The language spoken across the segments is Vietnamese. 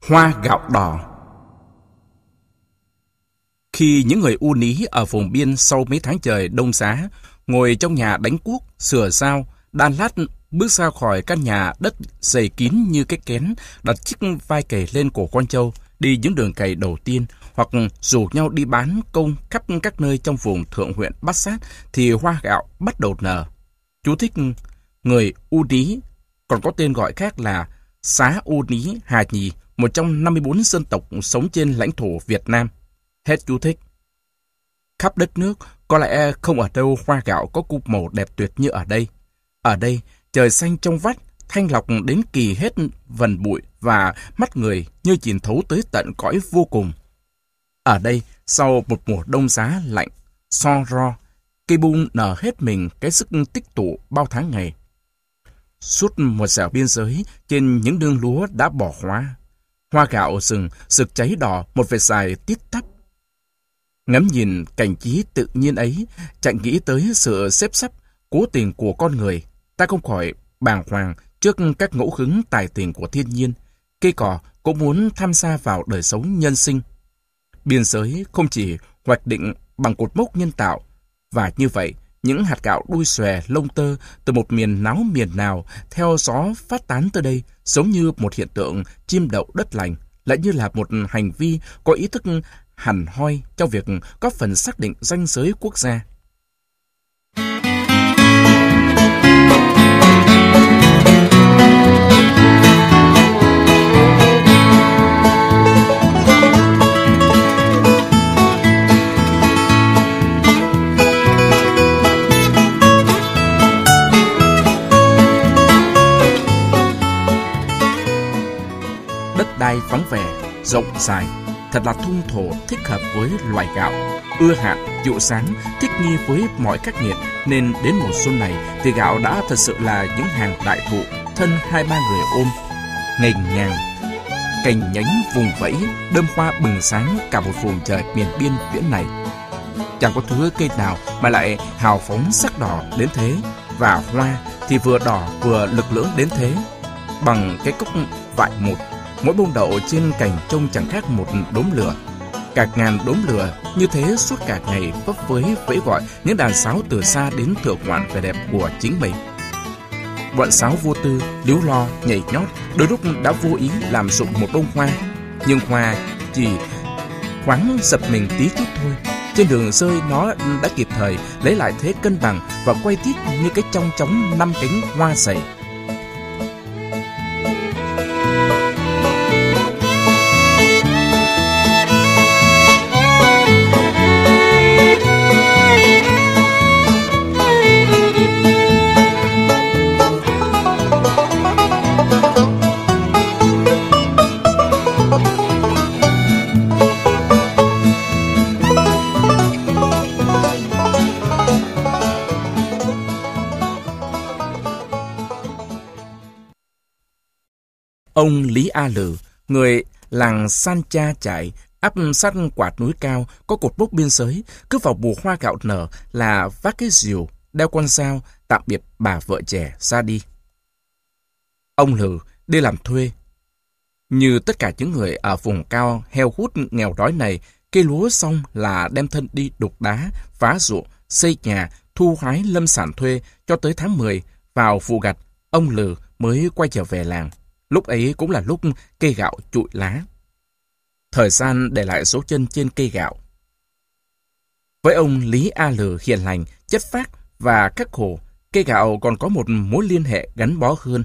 Hoa gạo đỏ. Khi những người U Ní ở vùng biên sau mấy tháng trời đông giá, ngồi trong nhà đánh cuốc, sửa sao, đan lát, bước ra khỏi căn nhà đất dày kín như cái kén, đặt chiếc vai cày lên cổ con trâu, đi những đường cày đầu tiên, hoặc rủ nhau đi bán công khắp các nơi trong vùng thượng huyện Bát Sát, thì hoa gạo bắt đầu nở. Chú thích: người U Ní, còn có tên gọi khác là Xá U Ní Hà Nhì, một trong 54 dân tộc sống trên lãnh thổ Việt Nam. Hết chú thích. Khắp đất nước, có lẽ không ở đâu hoa gạo có cúp màu đẹp tuyệt như ở đây. Ở đây, trời xanh trong vắt, thanh lọc đến kỳ hết vần bụi và mắt người như nhìn thấu tới tận cõi vô cùng. Ở đây, sau một mùa đông giá lạnh, so ro, cây bung nở hết mình cái sức tích tụ bao tháng ngày. Suốt một dẻo biên giới, trên những nương lúa đã bỏ hoa gạo rừng rực cháy đỏ một vệt dài tít tắp. Ngắm nhìn cảnh trí tự nhiên ấy, chẳng nghĩ tới sự xếp sắp, cố tình của con người, ta không khỏi bàng hoàng trước các ngẫu hứng tài tình của thiên nhiên. Cây cỏ cũng muốn tham gia vào đời sống nhân sinh. Biên giới không chỉ hoạch định bằng cột mốc nhân tạo, và như vậy, những hạt gạo đuôi xòe lông tơ từ một miền náo miền nào theo gió phát tán tới đây, giống như một hiện tượng chim đậu đất lành, lại như là một hành vi có ý thức hẳn hoi trong việc góp phần xác định ranh giới quốc gia. Đất đai vắng vẻ, rộng dài, thật là thung thổ thích hợp với loài gạo, ưa hạn, chịu sáng, thích nghi với mọi khắc nghiệt, nên đến mùa xuân này thì gạo đã thật sự là những hàng đại thụ, thân 2-3 người ôm, nghềnh ngang, cành nhánh vùng vẫy, đơm hoa bừng sáng cả một vùng trời miền biên viễn này. Chẳng có thứ cây nào mà lại hào phóng sắc đỏ đến thế, và hoa thì vừa đỏ vừa lực lưỡng đến thế. Bằng cái cốc vại một, mỗi bông đậu trên cành trông chẳng khác một đốm lửa. Cả ngàn đốm lửa như thế suốt cả ngày vấp với vẫy gọi những đàn sáo từ xa đến thưởng ngoạn vẻ đẹp của chính mình. Bọn sáo vô tư, líu lo, nhảy nhót, đôi lúc đã vô ý làm rụng một bông hoa. Nhưng hoa chỉ thoáng giật mình tí chút thôi. Trên đường rơi nó đã kịp thời lấy lại thế cân bằng và quay tít như cái chong chóng 5 cánh hoa dày. Ông Lý A Lử, người làng San Cha Chải, ấp sát quạt núi cao, có cột mốc biên giới, cứ vào mùa hoa gạo nở là vác cái rìu, đeo con dao, tạm biệt bà vợ trẻ ra đi. Ông Lử đi làm thuê. Như tất cả những người ở vùng cao heo hút nghèo đói này, cây lúa xong là đem thân đi đục đá, phá ruộng, xây nhà, thu hái lâm sản thuê cho tới tháng 10, vào vụ gặt, ông Lử mới quay trở về làng. Lúc ấy cũng là lúc cây gạo trụi lá. Thời gian để lại dấu chân trên cây gạo. Với ông Lý A Lử hiền lành, chất phác và khắc khổ, cây gạo còn có một mối liên hệ gắn bó hơn.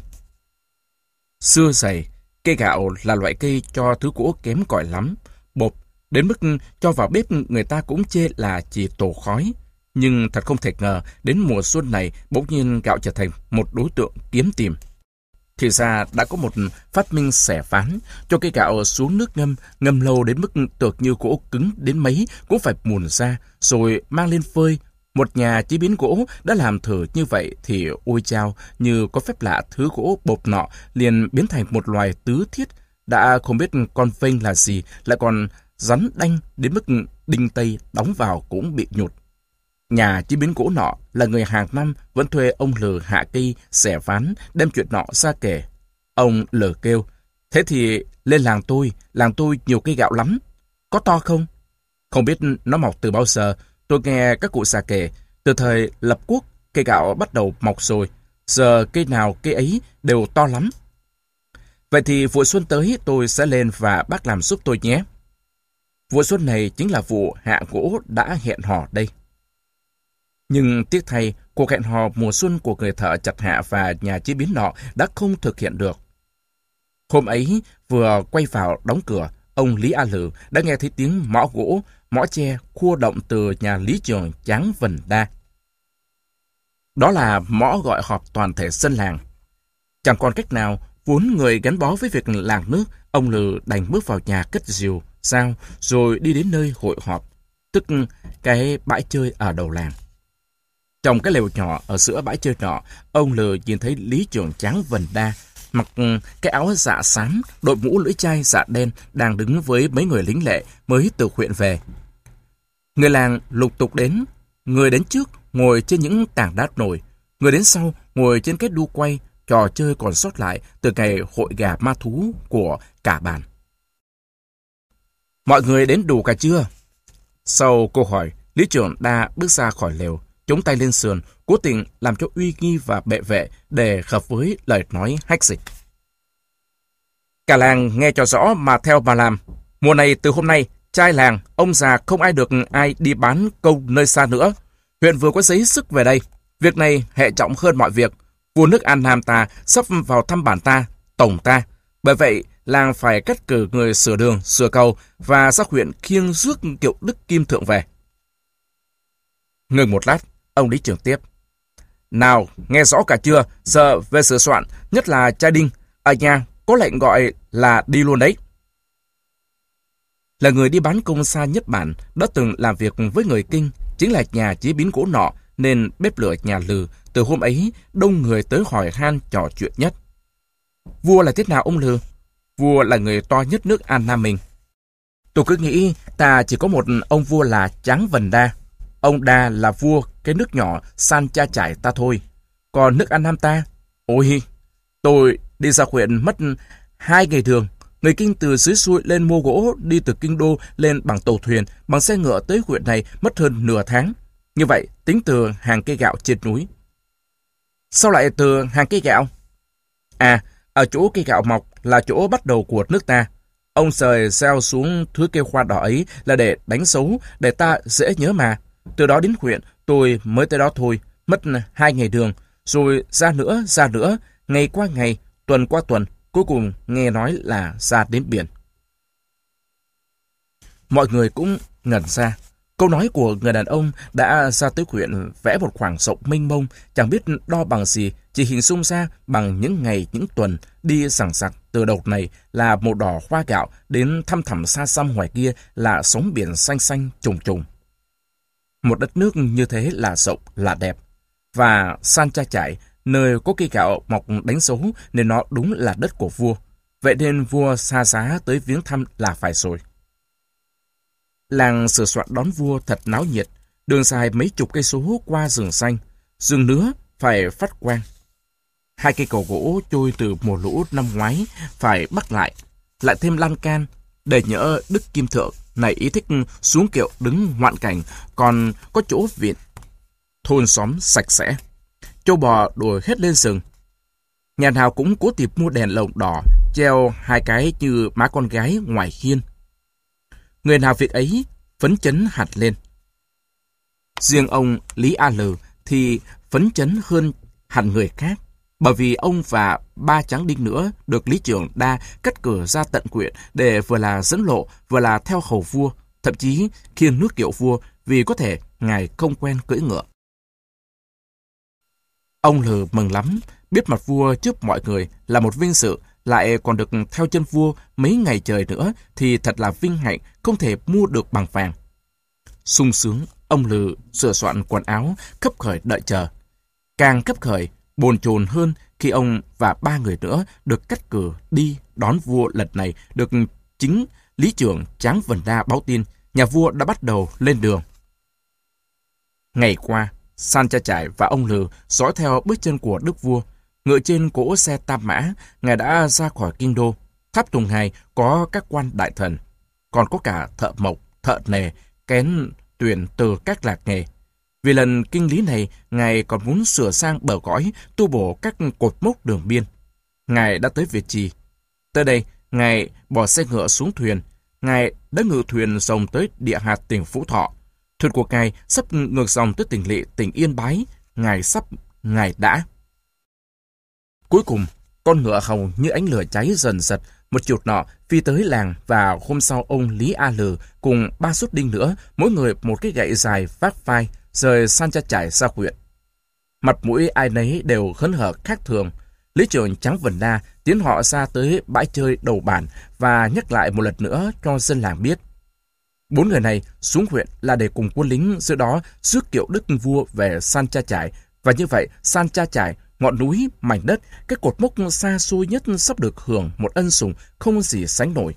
Xưa dày, cây gạo là loại cây cho thứ gỗ kém cỏi lắm, bột, đến mức cho vào bếp người ta cũng chê là chỉ tổ khói. Nhưng thật không thể ngờ, đến mùa xuân này bỗng nhiên gạo trở thành một đối tượng kiếm tìm. Thì ra đã có một phát minh xẻ ván, cho cây gạo xuống nước ngâm lâu đến mức tược như gỗ cứng đến mấy cũng phải mùn ra, rồi mang lên phơi. Một nhà chế biến gỗ đã làm thử như vậy thì ôi chao, như có phép lạ, thứ gỗ bột nọ liền biến thành một loài tứ thiết, đã không biết con vênh là gì, lại còn rắn đanh đến mức đinh tây đóng vào cũng bị nhụt. Nhà chế biến gỗ nọ là người hàng năm vẫn thuê ông Lử hạ cây xẻ ván, đem chuyện nọ ra kể. Ông Lử kêu, thế thì lên làng tôi nhiều cây gạo lắm. Có to không? Không biết nó mọc từ bao giờ, tôi nghe các cụ già kể, từ thời lập quốc, cây gạo bắt đầu mọc rồi, giờ cây nào cây ấy đều to lắm. Vậy thì vụ xuân tới tôi sẽ lên và bác làm giúp tôi nhé. Vụ xuân này chính là vụ hạ gỗ đã hẹn hò đây. Nhưng tiếc thay, cuộc hẹn hò mùa xuân của người thợ chặt hạ và nhà chế biến nọ đã không thực hiện được. Hôm ấy, vừa quay vào đóng cửa, ông Lý A Lử đã nghe thấy tiếng mõ gỗ, mõ tre khua động từ nhà lý trường Tráng Vần Đa. Đó là mõ gọi họp toàn thể dân làng. Chẳng còn cách nào, vốn người gắn bó với việc làng nước, ông Lử đành bước vào nhà cất rìu, dao, rồi đi đến nơi hội họp, tức cái bãi chơi ở đầu làng. Trong cái lều nhỏ ở giữa bãi chơi nọ, ông Lử nhìn thấy lý trưởng Tráng Vần Đa, mặc cái áo dạ xám, đội mũ lưỡi chai dạ đen, đang đứng với mấy người lính lệ mới từ huyện về. Người làng lục tục đến, người đến trước ngồi trên những tảng đá nổi, người đến sau ngồi trên cái đu quay, trò chơi còn sót lại từ ngày hội gà ma thú của cả bản. Mọi người đến đủ cả chưa? Sau câu hỏi, lý trưởng Đa bước ra khỏi lều, chống tay lên sườn, cố tình làm cho uy nghi và bệ vệ để hợp với lời nói hách dịch. Cả làng nghe cho rõ mà theo mà làm. Mùa này từ hôm nay, trai làng, ông già không ai được ai đi bán câu nơi xa nữa. Huyện vừa có giấy sức về đây. Việc này hệ trọng hơn mọi việc. Vua nước An Nam ta sắp vào thăm bản ta, tổng ta. Bởi vậy, làng phải cắt cử người sửa đường, sửa cầu và ra huyện khiêng rước kiệu Đức Kim Thượng về. Ngừng một lát, ông lý trưởng tiếp. Nào, nghe rõ cả chưa? Giờ về sửa soạn, nhất là trai Đinh. Ở nhà có lệnh gọi là đi luôn đấy. Là người đi bán công xa nhất bản, đã từng làm việc với người Kinh, chính là nhà chế biến gỗ nọ, nên bếp lửa nhà Lừ từ hôm ấy đông người tới hỏi han trò chuyện nhất. Vua là thế nào ông Lừ? Vua là người to nhất nước An Nam mình. Tôi cứ nghĩ ta chỉ có một ông vua là Tráng Vần Đa. Ông Đa là vua cái nước nhỏ San Cha Trải ta thôi. Còn nước An Nam ta, ôi, tôi đi ra huyện mất 2 ngày đường. Người Kinh từ dưới xuôi lên mua gỗ, đi từ Kinh Đô lên bằng tàu thuyền, bằng xe ngựa tới huyện này mất hơn nửa tháng. Như vậy, tính từ hàng cây gạo trên núi. Sao lại từ hàng cây gạo? À, ở chỗ cây gạo mọc là chỗ bắt đầu của nước ta. Ông sời gieo xuống thứ cây hoa đỏ ấy là để đánh dấu, để ta dễ nhớ mà. Từ đó đến huyện, tôi mới tới đó thôi, mất 2 ngày đường, rồi ra nữa, ngày qua ngày, tuần qua tuần, cuối cùng nghe nói là ra đến biển. Mọi người cũng ngẩn ra. Câu nói của người đàn ông đã ra tới huyện vẽ một khoảng rộng mênh mông, chẳng biết đo bằng gì, chỉ hình dung ra bằng những ngày, những tuần, đi sằng sặc từ đầu này là màu đỏ hoa gạo, đến thăm thẳm xa xăm ngoài kia là sóng biển xanh xanh trùng trùng. Một đất nước như thế là rộng, là đẹp. Và San Cha Trải, nơi có cây gạo mọc đánh dấu nên nó đúng là đất của vua. Vậy nên vua xa giá tới viếng thăm là phải rồi. Làng sửa soạn đón vua thật náo nhiệt, đường dài mấy chục cây số qua rừng xanh, rừng nứa phải phát quang. 2 cây cầu gỗ trôi từ mùa lũ năm ngoái phải bắt lại thêm lan can để nhỡ Đức Kim Thượng này ý thích xuống kiệu đứng ngoạn cảnh, còn có chỗ viện. Thôn xóm sạch sẽ, trâu bò đuổi hết lên rừng. Nhà nào cũng cố tìm mua đèn lồng đỏ, treo 2 cái như má con gái ngoài hiên. Người nào việc ấy phấn chấn hẳn lên. Riêng ông Lý A Lừ thì phấn chấn hơn hẳn người khác, bởi vì ông và 3 tráng đinh nữa được lý trưởng Đa cắt cử ra tận huyện để vừa là dẫn lộ, vừa là theo hầu vua, thậm chí khiêng nước kiệu vua vì có thể ngài không quen cưỡi ngựa. Ông Lừ mừng lắm, biết mặt vua trước mọi người là một vinh dự, lại còn được theo chân vua mấy ngày trời nữa thì thật là vinh hạnh không thể mua được bằng vàng. Sung sướng, ông Lừ sửa soạn quần áo, khấp khởi đợi chờ. Càng khấp khởi, bồn chồn hơn khi ông và 3 người nữa được cắt cử đi đón vua lần này được chính lý trưởng Tráng Vần Đa báo tin nhà vua đã bắt đầu lên đường. Ngày qua, San Cha Trải và ông Lừ dõi theo bước chân của đức vua. Ngựa trên cỗ xe tam mã, ngài đã ra khỏi kinh đô. Tháp Tùng 2 có các quan đại thần, còn có cả thợ mộc, thợ nề, kén tuyển từ các lạc nghề. Vì lần kinh lý này, Ngài còn muốn sửa sang bờ cõi, tu bổ các cột mốc đường biên. Ngài đã tới Việt Trì. Tới đây, Ngài bỏ xe ngựa xuống thuyền. Ngài đã ngự thuyền rồng tới địa hạt tỉnh Phú Thọ. Thuyền của Ngài sắp ngược dòng tới tỉnh Lỵ, tỉnh Yên Bái. Ngài đã. Cuối cùng, con ngựa hồng như ánh lửa cháy dần dật, một chuột nọ phi tới làng, và hôm sau ông Lý A Lừ cùng 3 sút đinh nữa, mỗi người một cái gậy dài vác vai, rời San Cha Trải ra huyện. Mặt mũi ai nấy đều hớn hở khác thường. Lý trưởng Tráng Vân Đa tiến họ ra tới bãi chơi đầu bản và nhắc lại một lần nữa cho dân làng biết. 4 người này xuống huyện là để cùng quân lính giữa đó rước kiệu đức vua về San Cha Trải, và như vậy San Cha Trải, ngọn núi, mảnh đất, cái cột mốc xa xôi nhất sắp được hưởng một ân sủng không gì sánh nổi.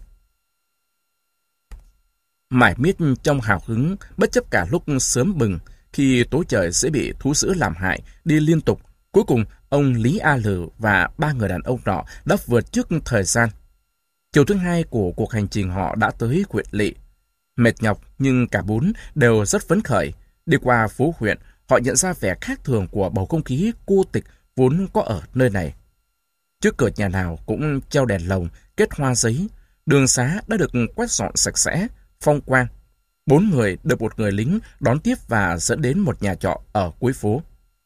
Mải miết trong hào hứng, bất chấp cả lúc sớm bừng, khi tối trời sẽ bị thú dữ làm hại, đi liên tục, cuối cùng ông Lý A Lừ và 3 người đàn ông nọ đã vượt trước thời gian. Chiều thứ 2 của cuộc hành trình họ đã tới huyện Lỵ. Mệt nhọc nhưng cả 4 đều rất phấn khởi. Đi qua phố huyện, họ nhận ra vẻ khác thường của bầu không khí cô tịch vốn có ở nơi này. Trước cửa nhà nào cũng treo đèn lồng, kết hoa giấy. Đường xá đã được quét dọn sạch sẽ, phong quang. 4 người được một người lính đón tiếp và dẫn đến một nhà trọ ở cuối phố.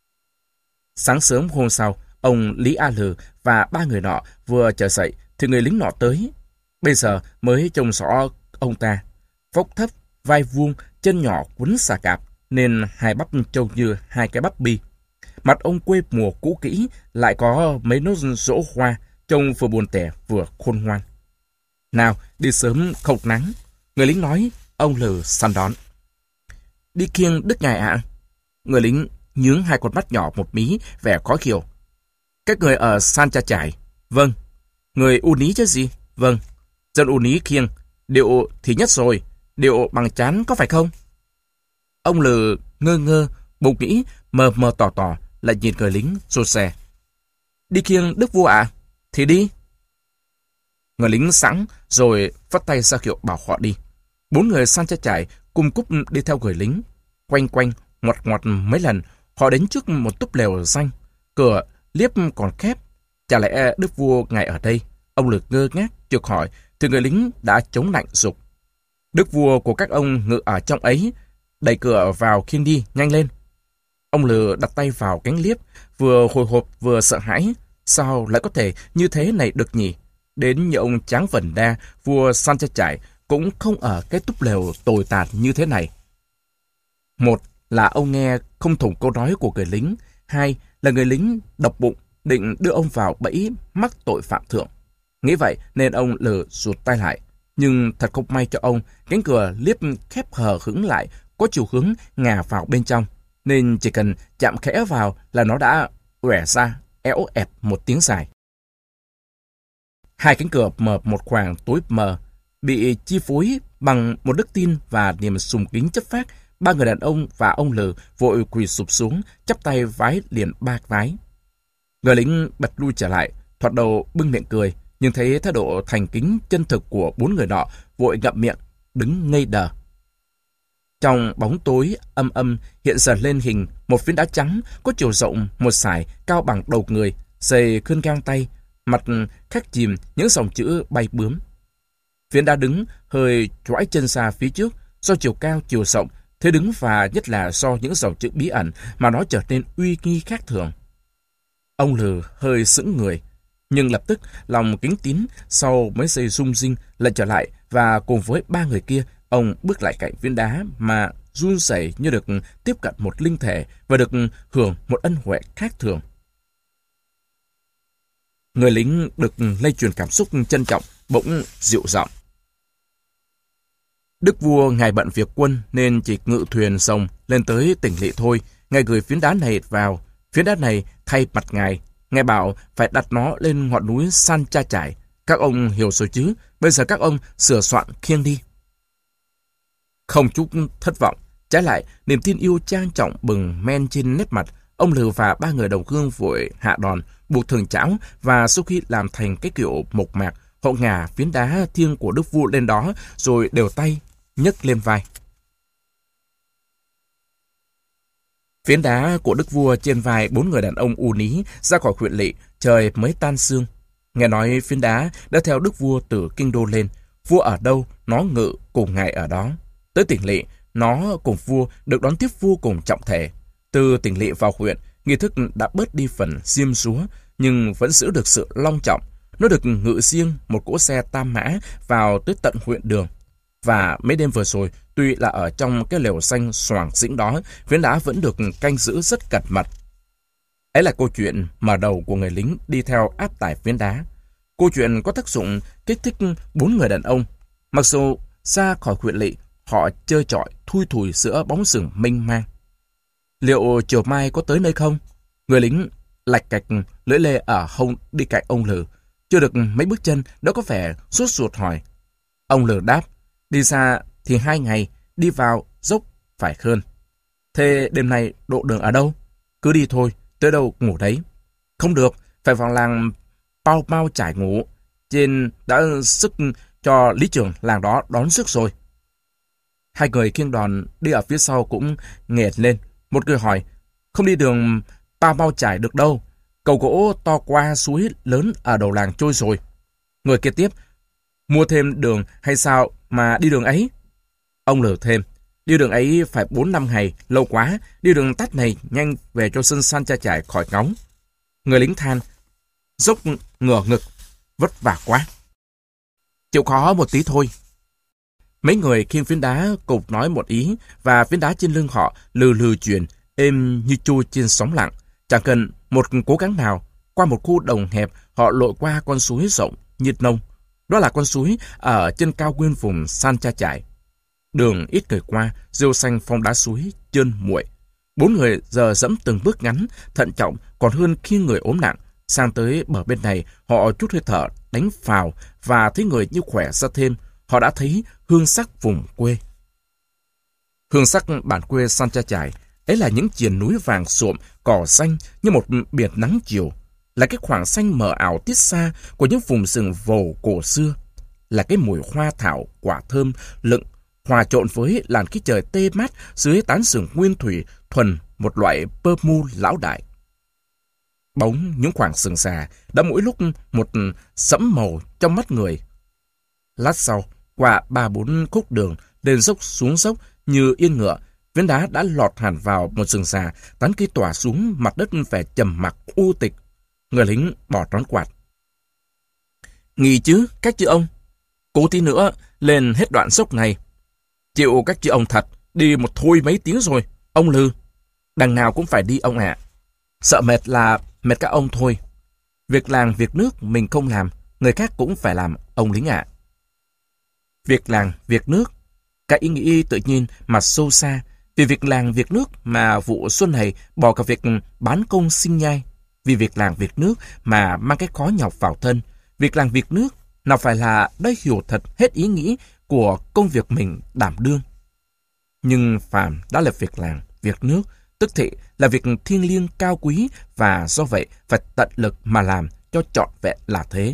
Sáng sớm hôm sau, ông Lý A Lừ và 3 người nọ vừa trở dậy thì người lính nọ tới. Bây giờ mới trông rõ ông ta. Vóc thấp, vai vuông, chân nhỏ quấn xà cạp, nên hai bắp trông như hai cái bắp bi. Mặt ông quê mùa cũ kỹ, lại có mấy nốt rỗ hoa, trông vừa buồn tẻ vừa khôn ngoan. Nào, đi sớm không nắng. Người lính nói, ông Lừ săn đón. Đi kiêng đức ngài ạ. Người lính nhướng hai con mắt nhỏ một mí, vẻ khó hiểu. Các người ở San Cha Trải? Vâng. Người U Ní chứ gì? Vâng. Dân U Ní kiêng, điệu thì nhất rồi, điệu bằng chán có phải không? Ông Lừ ngơ ngơ, bụng nghĩ, mờ mờ tỏ tỏ, lại nhìn người lính rụt rè. Đi kiêng đức vua ạ? Thì đi. Người lính sẵn rồi vắt tay ra hiệu bảo họ đi. 4 người San Cha Trải cung cúp đi theo người lính. Quanh quanh, ngoặt ngoặt mấy lần, họ đến trước một túp lều xanh. Cửa liếp còn khép. Chả lẽ đức vua ngài ở đây? Ông Lừ ngơ ngác chợt hỏi, thì người lính đã chống lạnh giục. Đức vua của các ông ngự ở trong ấy. Đẩy cửa vào khiêng đi, nhanh lên. Ông Lừ đặt tay vào cánh liếp, vừa hồi hộp vừa sợ hãi. Sao lại có thể như thế này được nhỉ? Đến như ông Tráng Vân Đa, vua San Cha Trải, cũng không ở cái túp lều tồi tàn như thế này. Một là ông nghe không thủng câu nói của người lính. 2 là người lính độc bụng định đưa ông vào bẫy mắc tội phạm thượng. Nghĩ vậy nên ông Lừ rụt tay lại. Nhưng thật không may cho ông, cánh cửa liếp khép hờ hững lại, có chiều hướng ngả vào bên trong. Nên chỉ cần chạm khẽ vào là nó đã oẻ ra, éo ẹp một tiếng dài. Hai cánh cửa mở một khoảng tối mờ, bị chi phối bằng một đức tin và niềm sùng kính chất phác. 3 người đàn ông và ông Lừ vội quỳ sụp xuống, chắp tay vái liền 3 vái. Người lính bật lui trở lại, thoạt đầu bưng miệng cười, nhưng thấy thái độ thành kính chân thực của 4 người nọ, vội ngậm miệng, đứng ngây đờ. Trong bóng tối âm âm hiện dần lên hình một phiến đá trắng có chiều rộng một sải, cao bằng đầu người, dày khươn gang tay, mặt khắc chìm những dòng chữ bay bướm. Phiến đá đứng hơi choãi chân ra phía trước, do chiều cao chiều rộng, thế đứng và nhất là do những dòng chữ bí ẩn mà nó trở nên uy nghi khác thường. Ông Lừ hơi sững người, nhưng lập tức lòng kính tín sau mấy giây rung rinh lại trở lại, và cùng với 3 người kia, ông bước lại cạnh viên đá mà run rẩy như được tiếp cận một linh thể và được hưởng một ân huệ khác thường. Người lính được lây truyền cảm xúc trân trọng, bỗng dịu giọng. Đức vua ngài bận việc quân nên chỉ ngự thuyền rồng lên tới tỉnh Lỵ thôi. Ngài gửi phiến đá này vào. Phiến đá này thay mặt ngài. Ngài bảo phải đặt nó lên ngọn núi San Cha Trải. Các ông hiểu rồi chứ? Bây giờ các ông sửa soạn khiêng đi. Không chút thất vọng, trái lại niềm tin yêu trang trọng bừng men trên nét mặt. Ông Lừ và 3 người đồng hương vội hạ đòn, buộc thường chảo, và sau khi làm thành cái kiểu mộc mạc, Họ ngả phiến đá thiêng của đức vua lên đó, rồi đều tay nhấc lên vai. Phiến đá của đức vua trên vai 4 người đàn ông U Ní ra khỏi huyện lỵ, trời mới tan sương. Nghe nói phiến đá đã theo đức vua từ kinh đô lên, vua ở đâu, nó ngự cùng ngài ở đó. Tới tỉnh lỵ, nó cùng vua được đón tiếp vô cùng trọng thể. Từ tỉnh lỵ vào huyện, nghi thức đã bớt đi phần diêm dúa, nhưng vẫn giữ được sự long trọng. Nó được ngự riêng một cỗ xe tam mã vào tới tận huyện đường. Và mấy đêm vừa rồi, tuy là ở trong cái lều xanh xoàng dĩnh đó, phiến đá vẫn được canh giữ rất cẩn mật. Ấy là câu chuyện mở đầu của người lính đi theo áp tải phiến đá. Câu chuyện có tác dụng kích thích 4 người đàn ông. Mặc dù ra khỏi huyện lỵ, họ chơi chọi thui thủi giữa bóng rừng mênh mang. Liệu chiều mai có tới nơi không? Người lính lạch cạch lưỡi lê ở hông đi cạnh ông Lừ. Chưa được mấy bước chân đã có vẻ sốt ruột hỏi. Ông Lừ đáp, đi xa thì 2 ngày, đi vào dốc phải hơn. Thế đêm nay độ đường ở đâu? Cứ đi thôi, tới đâu ngủ đấy. Không được, phải vào làng Pao Mau trải ngủ. Trên đã sức cho lý trưởng làng đó đón sức rồi. 2 người khiêng đòn đi ở phía sau cũng nghẹt lên. Một người hỏi, không đi đường Pao Mau trải được đâu. Cầu gỗ to qua suối lớn ở đầu làng trôi rồi. Người kia tiếp, mua thêm đường hay sao mà đi đường ấy? Ông lừa thêm, đi đường ấy phải 4-5 ngày, lâu quá, đi đường tắt này nhanh về cho sân san cha trải khỏi ngóng. Người lính than, dốc ngửa ngực, vất vả quá. Chịu khó một tí thôi. Mấy người khiêng phiến đá cùng nói một ý, và phiến đá trên lưng họ lừ lừ chuyển, êm như trôi trên sóng lặng. Chẳng cần một cố gắng nào, qua một khu đồng hẹp, họ lội qua con suối rộng như nông. Đó là con suối ở trên cao nguyên vùng San Cha Trải. Đường ít người qua, rêu xanh phong đá suối, trơn muội. 4 người giờ dẫm từng bước ngắn, thận trọng còn hơn khi người ốm nặng. Sang tới bờ bên này, họ chút hơi thở, đánh phào và thấy người như khỏe ra thêm. Họ đã thấy hương sắc vùng quê. Hương sắc bản quê San Cha Trải, ấy là những triền núi vàng suộm, cỏ xanh như một biển nắng chiều. Là cái khoảng xanh mờ ảo tiết xa của những vùng rừng vồ cổ xưa. Là cái mùi hoa thảo, quả thơm, lựng, hòa trộn với làn khí trời tê mát dưới tán rừng nguyên thủy thuần một loại pơ mu lão đại. Bóng những khoảng sừng già đã mỗi lúc một sẫm màu trong mắt người. Lát sau, qua 3-4 khúc đường, lên dốc xuống dốc như yên ngựa, phiến đá đã lọt hẳn vào một rừng già, tán cây tỏa xuống mặt đất vẻ trầm mặc u tịch. Người lính bỏ nón quạt. Nghỉ chứ, các chị ông. Cố tí nữa, lên hết đoạn dốc này. Chịu các chị ông thật, đi một thôi mấy tiếng rồi. Ông Lư, đằng nào cũng phải đi ông ạ. Sợ mệt là mệt các ông thôi. Việc làng việc nước mình không làm, người khác cũng phải làm, ông lính ạ. Việc làng việc nước, cái ý nghĩ tự nhiên mà sâu xa. Vì việc làng việc nước mà vụ xuân này bỏ cả việc bán công sinh nhai. Vì việc làng việc nước mà mang cái khó nhọc vào thân. Việc làng việc nước nào phải là đã hiểu thật hết ý nghĩ của công việc mình đảm đương. Nhưng phàm đã là việc làng, việc nước, tức thị là việc thiêng liêng cao quý, và do vậy phải tận lực mà làm cho trọn vẹn là thế.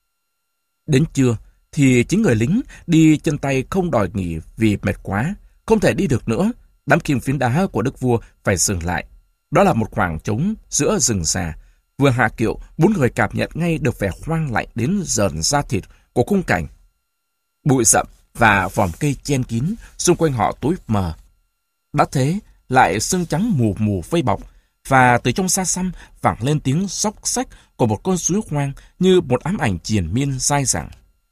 Đến trưa thì chính người lính đi chân tay không đòi nghỉ vì mệt quá, không thể đi được nữa. Đám khiêng phiến đá của đức vua phải dừng lại. Đó là một khoảng trống giữa rừng già. Vừa hạ kiệu, 4 người cảm nhận ngay được vẻ hoang lạnh đến rợn da thịt của khung cảnh. Bụi rậm và vòm cây chen kín, xung quanh họ tối mờ. Đã thế, lại sương trắng mù mù vây bọc, và từ trong xa xăm vẳng lên tiếng xóc xách của một con suối hoang như một ám ảnh triền miên dai dẳng.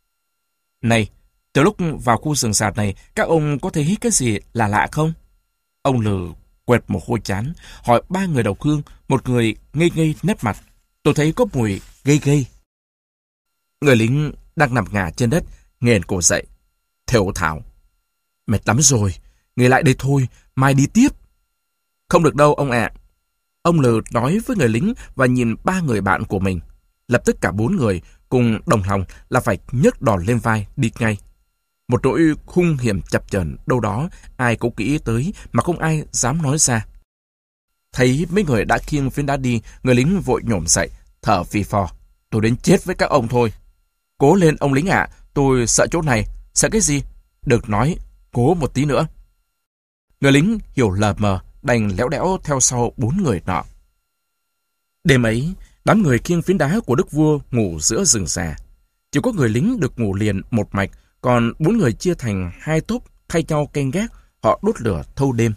Này, từ lúc vào khu rừng già này, các ông có thấy hít cái gì lạ lạ không? Ông Lừ quệt một hôi chán, hỏi 3 người đầu hương, một người ngây ngây nét mặt. Tôi thấy có mùi gây gây. Người lính đang nằm ngả trên đất, nghền cổ dậy. Thều thảo. Mệt lắm rồi, nghỉ lại đây thôi, mai đi tiếp. Không được đâu ông ạ. Ông Lừ nói với người lính và nhìn 3 người bạn của mình. Lập tức cả 4 người cùng đồng lòng là phải nhấc đòn lên vai đi ngay. Một nỗi hung hiểm chập chờn đâu đó ai cũng nghĩ tới mà không ai dám nói ra. Thấy mấy người đã khiêng phiến đá đi, người lính vội nhổm dậy, thở phì phò. Tôi đến chết với các ông thôi. Cố lên ông lính ạ, tôi sợ chỗ này. Sợ cái gì? Được nói, cố một tí nữa. Người lính hiểu lờ mờ, đành léo đẽo theo sau 4 người nọ. Đêm ấy, đám người khiêng phiến đá của đức vua ngủ giữa rừng già. Chỉ có người lính được ngủ liền một mạch, còn 4 người chia thành 2 tốp thay nhau canh gác, họ đốt lửa thâu đêm.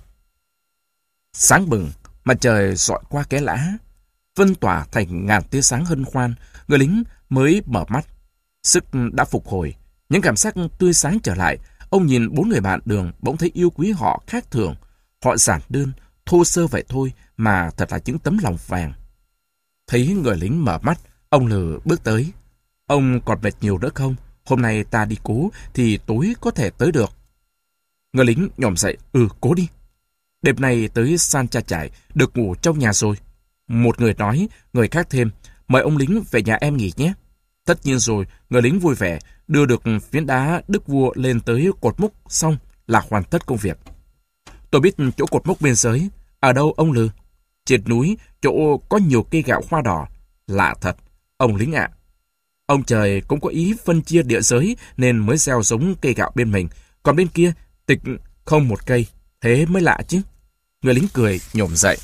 Sáng bừng, mặt trời rọi qua cái lã, vân tỏa thành ngàn tia sáng hân hoan, người lính mới mở mắt. Sức đã phục hồi, những cảm giác tươi sáng trở lại. Ông nhìn 4 người bạn đường bỗng thấy yêu quý họ khác thường. Họ giản đơn, thô sơ vậy thôi mà thật là những tấm lòng vàng. Thấy người lính mở mắt, ông Lừ bước tới. Ông còn mệt nhiều nữa không? Hôm nay ta đi cố thì tối có thể tới được. Người lính nhổm dậy, cố đi. Đêm nay tới San Cha Trải, được ngủ trong nhà rồi. Một người nói, người khác thêm, mời ông lính về nhà em nghỉ nhé. Tất nhiên rồi, người lính vui vẻ, đưa được phiến đá đức vua lên tới cột mốc xong là hoàn tất công việc. Tôi biết chỗ cột mốc biên giới. Ở đâu ông Lừ? Trên núi, chỗ có nhiều cây gạo hoa đỏ. Lạ thật, ông lính ạ. Ông trời cũng có ý phân chia địa giới nên mới gieo giống cây gạo bên mình. Còn bên kia, tịch không một cây. Thế mới lạ chứ. Người lính cười nhổm dậy.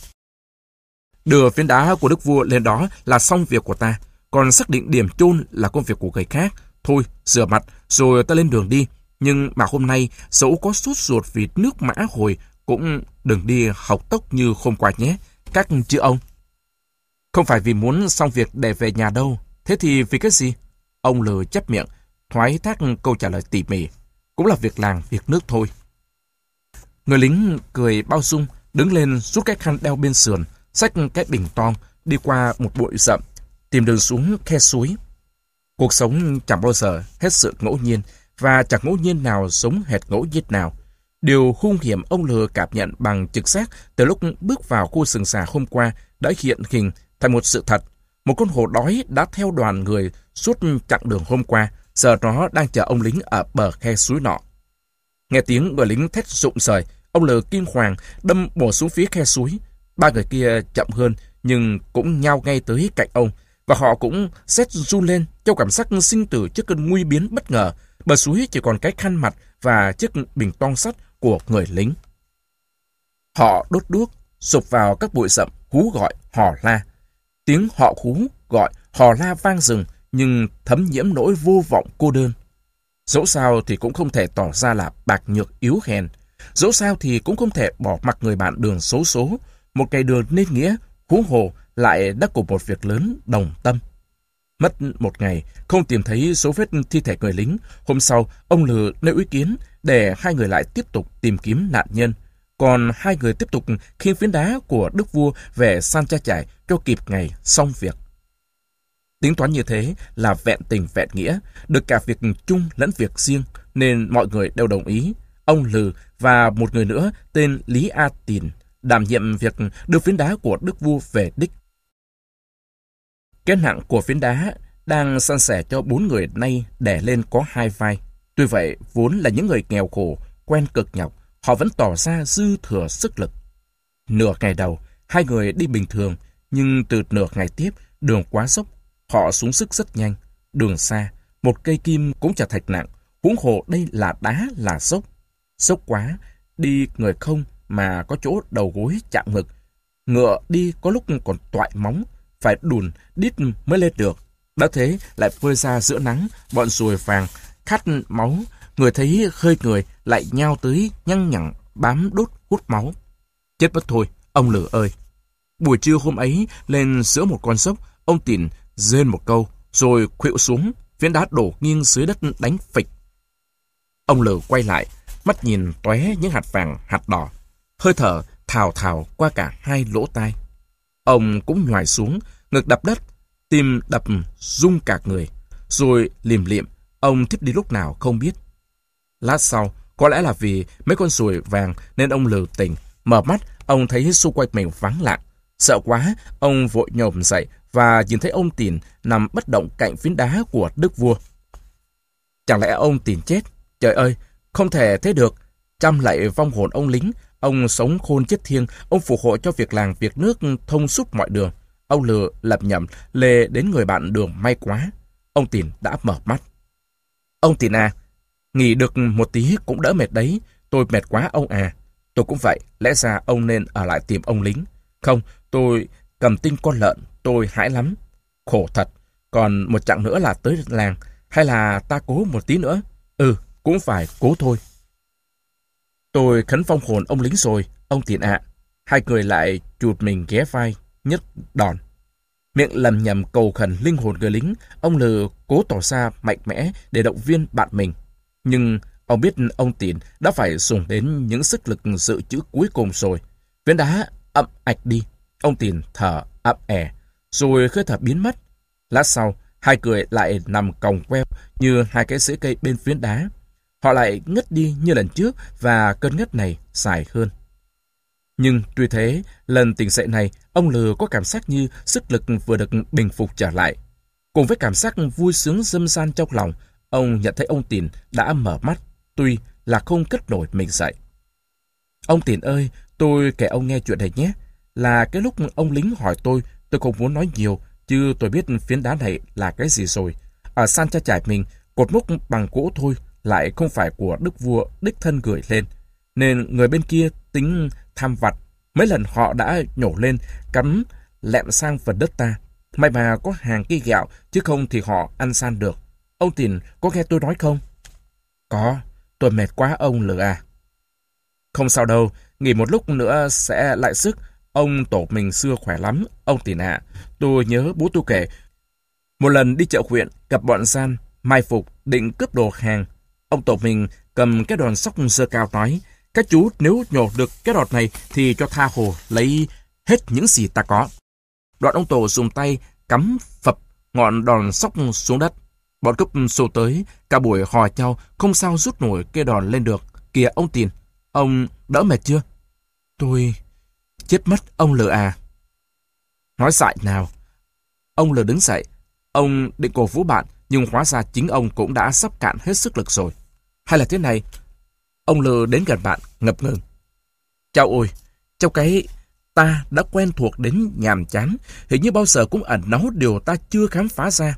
Đưa phiến đá của đức vua lên đó là xong việc của ta. Còn xác định điểm chôn là công việc của người khác. Thôi, rửa mặt rồi ta lên đường đi. Nhưng mà hôm nay, dẫu có sốt ruột vì nước mã hồi, cũng đừng đi học tốc như hôm qua nhé. Các chữ ông. Không phải vì muốn xong việc để về nhà đâu. Thế thì vì cái gì? Ông Lừ chép miệng, thoái thác câu trả lời tỉ mỉ. Cũng là việc làng, việc nước thôi. Người lính cười bao dung, đứng lên rút cái khăn đeo bên sườn, xách cái bình toang, đi qua một bụi rậm, tìm đường xuống khe suối. Cuộc sống chẳng bao giờ hết sự ngẫu nhiên, và chẳng ngẫu nhiên nào giống hệt ngẫu nhiên nào. Điều hung hiểm ông Lừ cảm nhận bằng trực giác từ lúc bước vào khu rừng già hôm qua đã hiện hình thành một sự thật. Một con hổ đói đã theo đoàn người suốt chặng đường hôm qua, giờ nó đang chờ ông lính ở bờ khe suối nọ. Nghe tiếng người lính thét rụng rời, ông Lừ kinh hoàng đâm bổ xuống phía khe suối. 3 người kia chậm hơn nhưng cũng nhao ngay tới cạnh ông, và họ cũng rét run lên trong cảm giác sinh tử trước cơn nguy biến bất ngờ. Bờ suối chỉ còn cái khăn mặt và chiếc bình toang sắt của người lính. Họ đốt đuốc, sụp vào các bụi rậm, hú gọi, hò la. Tiếng họ hú gọi, hò la vang rừng, nhưng thấm nhiễm nỗi vô vọng cô đơn. Dẫu sao thì cũng không thể tỏ ra là bạc nhược yếu hèn. Dẫu sao thì cũng không thể bỏ mặc người bạn đường xấu số, một cây đường nên nghĩa, huống hồ lại đã cùng một việc lớn đồng tâm. Mất một ngày, không tìm thấy dấu vết thi thể người lính. Hôm sau, ông Lừ nêu ý kiến để 2 người lại tiếp tục tìm kiếm nạn nhân. Còn 2 người tiếp tục khiêng phiến đá của đức vua về San Cha Trải cho kịp ngày xong việc. Tính toán như thế là vẹn tình vẹn nghĩa, được cả việc chung lẫn việc riêng, nên mọi người đều đồng ý. Ông Lừ và một người nữa tên Lý A Tìn đảm nhiệm việc đưa phiến đá của đức vua về đích. Cái nặng của phiến đá đang san sẻ cho 4 người nay đè lên có 2 vai. Tuy vậy, vốn là những người nghèo khổ, quen cực nhọc, họ vẫn tỏ ra dư thừa sức lực. Nửa ngày đầu, 2 người đi bình thường, nhưng từ nửa ngày tiếp, đường quá dốc, họ xuống sức rất nhanh. Đường xa, một cây kim cũng chả thạch nặng, huống hồ đây là đá là dốc. Dốc quá, đi người không mà có chỗ đầu gối chạm ngực. Ngựa đi có lúc còn toại móng, phải đùn đít mới lên được. Đã thế lại phơi ra giữa nắng, bọn ruồi vàng khát máu, người thấy khơi người lại nhao tới nhăn nhẳng bám đốt hút máu. Chết mất thôi, ông Lừ ơi. Buổi trưa hôm ấy, lên giữa một con dốc, ông Tìn rên một câu, rồi khuỵu xuống, phiến đá đổ nghiêng dưới đất đánh phịch. Ông Lừ quay lại, mắt nhìn tóe những hạt vàng, hạt đỏ, hơi thở thào thào qua cả 2 lỗ tai. Ông cũng nhoài xuống, ngực đập đất, tim đập rung cả người, rồi liềm liệm, ông thiếp đi lúc nào không biết. Lát sau, có lẽ là vì mấy con ruồi vàng nên ông Lừ tỉnh, mở mắt, ông thấy xung quanh mình vắng lặng. Sợ quá, ông vội nhổm dậy và nhìn thấy ông Tìn nằm bất động cạnh phiến đá của đức vua. Chẳng lẽ ông Tìn chết? Trời ơi, không thể thế được. Chăm lại vong hồn ông lính, ông sống khôn chết thiêng, ông phù hộ cho việc làng việc nước thông suốt mọi đường. Ông Lừ lẩm nhẩm lề đến người bạn đường may quá. Ông Tìn đã mở mắt. Ông Tiền à, nghỉ được một tí cũng đỡ mệt đấy. Tôi mệt quá ông à. Tôi cũng vậy, lẽ ra ông nên ở lại tìm ông lính. Không, tôi cầm tinh con lợn, tôi hãi lắm. Khổ thật, còn một chặng nữa là tới làng. Hay là ta cố một tí nữa? Ừ, cũng phải cố thôi. Tôi khấn phong hồn ông lính rồi, ông Tiền ạ. Hai người lại chụt mình ghé vai, nhất đòn. Miệng lầm nhầm cầu khẩn linh hồn người lính, ông Lừ cố tỏ ra mạnh mẽ để động viên bạn mình. Nhưng ông biết ông Tiền đã phải dùng đến những sức lực dự trữ cuối cùng rồi. Viên đá ậm ạch đi, ông Tiền thở ậm ẻ, rồi hơi thở biến mất. Lát sau, hai người lại nằm còng queo như hai cái rễ cây bên phiến đá. Họ lại ngất đi như lần trước và cơn ngất này dài hơn. Nhưng tuy thế, lần tỉnh dậy này, ông Lừ có cảm giác như sức lực vừa được bình phục trở lại. Cùng với cảm giác vui sướng dâm gian trong lòng, ông nhận thấy ông Tiền đã mở mắt, tuy là không cất nổi mình dậy. Ông Tiền ơi, tôi kể ông nghe chuyện này nhé. Là cái lúc ông lính hỏi tôi không muốn nói nhiều, chứ tôi biết phiến đá này là cái gì rồi. Ở san cha trại mình, cột mốc bằng gỗ thôi, lại không phải của đức vua đích thân gửi lên. Nên người bên kia tính tham vặt. Mấy lần họ đã nhổ lên, cắm lẹm sang phần đất ta. May mà có hàng cây gạo, chứ không thì họ ăn san được. Ông Tiền có nghe tôi nói không? Có, tôi mệt quá ông Lừ à. Không sao đâu, nghỉ một lúc nữa sẽ lại sức. Ông tổ mình xưa khỏe lắm, ông Tiền ạ. Tôi nhớ bố tôi kể, một lần đi chợ huyện, gặp bọn gian, mai phục, định cướp đồ hàng. Ông tổ mình cầm cái đòn sóc giơ cao nói, các chú nếu nhổ được cái đọt này thì cho tha hồ lấy hết những gì ta có. Đoạn ông tổ dùng tay cắm phập ngọn đòn sóc xuống đất. Bọn cướp xô tới, cả buổi hò nhau, không sao rút nổi cây đòn lên được. Kìa ông Tiền, ông đỡ mệt chưa? Tôi chết mất ông Lừ à. Nói dại nào. Ông Lừ đứng dậy. Ông định cổ vũ bạn, nhưng hóa ra chính ông cũng đã sắp cạn hết sức lực rồi. Hay là thế này? Ông Lừ đến gần bạn, ngập ngừng. Chao ôi, trong cái ta đã quen thuộc đến nhàm chán, hình như bao giờ cũng ẩn náu điều ta chưa khám phá ra.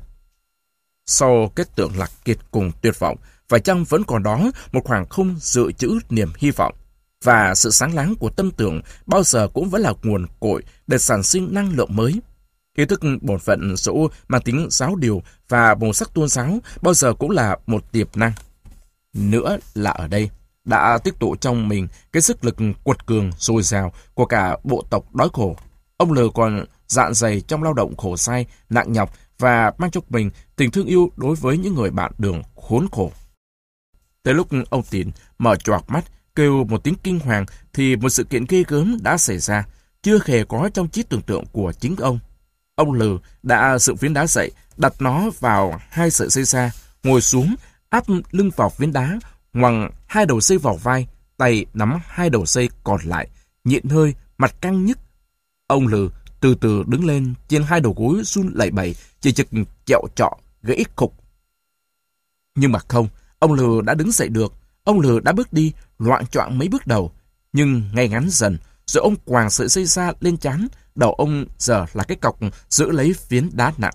Sau kết tưởng lạc kiệt cùng tuyệt vọng, phải chăng vẫn còn đó một khoảng không dự trữ niềm hy vọng, và sự sáng láng của tâm tưởng bao giờ cũng vẫn là nguồn cội để sản sinh năng lượng mới. Ý thức bổn phận dẫu mang tính giáo điều và màu sắc tôn giáo bao giờ cũng là một tiềm năng. Nữa là ở đây đã tích tụ trong mình cái sức lực quật cường dồi dào của cả bộ tộc đói khổ. Ông Lừ còn dạn dày trong lao động khổ sai, nặng nhọc và mang trong mình tình thương yêu đối với những người bạn đường khốn khổ. Tới lúc ông Tiền mở choạc mắt, kêu một tiếng kinh hoàng thì một sự kiện ghê gớm đã xảy ra, chưa hề có trong trí tưởng tượng của chính ông. Ông Lừ đã dựng phiến đá dậy, đặt nó vào hai sợi dây xa, ngồi xuống, áp lưng vào phiến đá, ngoằng hai đầu dây vào vai, tay nắm hai đầu dây còn lại, nhịn hơi, mặt căng nhức. Ông Lừ từ từ đứng lên trên hai đầu gối run lẩy bẩy, chỉ chực chẹo trọ, gãy khục. Nhưng mà không, ông Lừ đã đứng dậy được. Ông Lừ đã bước đi, loạng choạng mấy bước đầu, nhưng ngay ngắn dần, rồi ông quàng sợi dây xa lên trán, đầu ông giờ là cái cọc giữ lấy phiến đá nặng.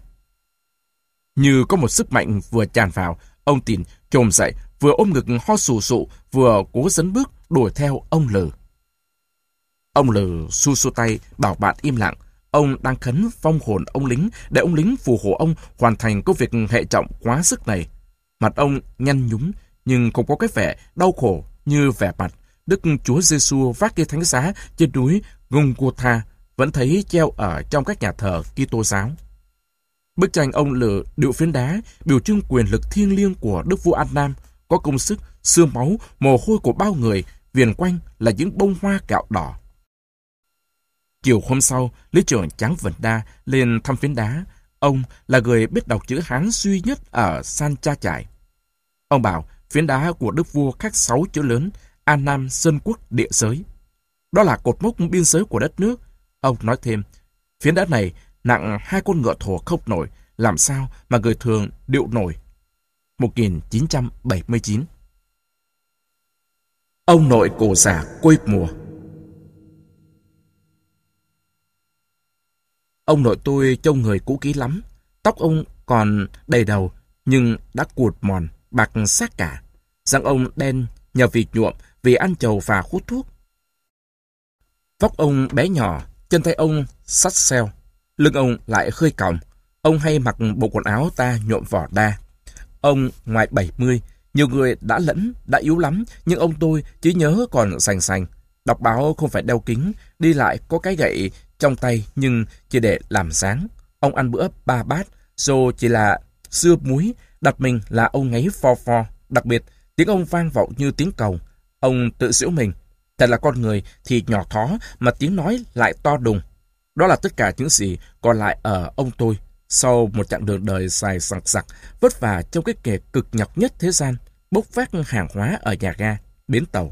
Như có một sức mạnh vừa tràn vào, ông Tiền chồm dậy, vừa ôm ngực ho sù sụ, vừa cố dấn bước đuổi theo ông Lừ. Ông Lừ xu xu tay bảo bạn im lặng. Ông đang khấn phong hồn ông lính để ông lính phù hộ ông hoàn thành công việc hệ trọng quá sức này. Mặt ông nhăn nhúm nhưng không có cái vẻ đau khổ như vẻ mặt Đức Chúa Giêsu vác cây thánh giá trên núi Golgotha vẫn thấy treo ở trong các nhà thờ Kitô giáo. Bức tranh ông Lừ điệu phiến đá biểu trưng quyền lực thiêng liêng của Đức vua An Nam, có công sức, xương máu, mồ hôi của bao người, viền quanh là những bông hoa gạo đỏ. Chiều hôm sau, lý trưởng Tráng Vần Đa lên thăm phiến đá. Ông là người biết đọc chữ Hán duy nhất ở San Cha Trải. Ông bảo phiến đá của đức vua khắc 6 chữ lớn: An Nam Sơn Quốc Địa Giới. Đó là cột mốc biên giới của đất nước. Ông nói thêm, phiến đá này nặng 2 con ngựa thổ không nổi, làm sao mà người thường điệu nổi. 1979. Ông nội cổ giả quê mùa. Ông nội tôi trông người cũ kỹ lắm. Tóc ông còn đầy đầu, nhưng đã cuột mòn, bạc xác cả. Răng ông đen nhờ vì nhuộm, vì ăn trầu và hút thuốc. Vóc ông bé nhỏ, chân tay ông sắt xeo, lưng ông lại hơi còng. Ông hay mặc bộ quần áo ta nhuộm vỏ đa. Ông ngoài 70, nhiều người đã lẫn, đã yếu lắm, nhưng ông tôi trí nhớ còn sành sành. Đọc báo không phải đeo kính, đi lại có cái gậy trong tay nhưng chỉ để làm sáng. Ông ăn bữa 3 bát, rồi chỉ là sưa muối, đặt mình là ông ngáy pho pho. Đặc biệt, tiếng ông vang vọng như tiếng cầu. Ông tự giễu mình. Thật là con người thì nhỏ thó mà tiếng nói lại to đùng. Đó là tất cả những gì còn lại ở ông tôi. Sau một chặng đường đời dài sặc sặc, vất vả trong cái nghề cực nhọc nhất thế gian, bốc vác hàng hóa ở nhà ga, bến tàu.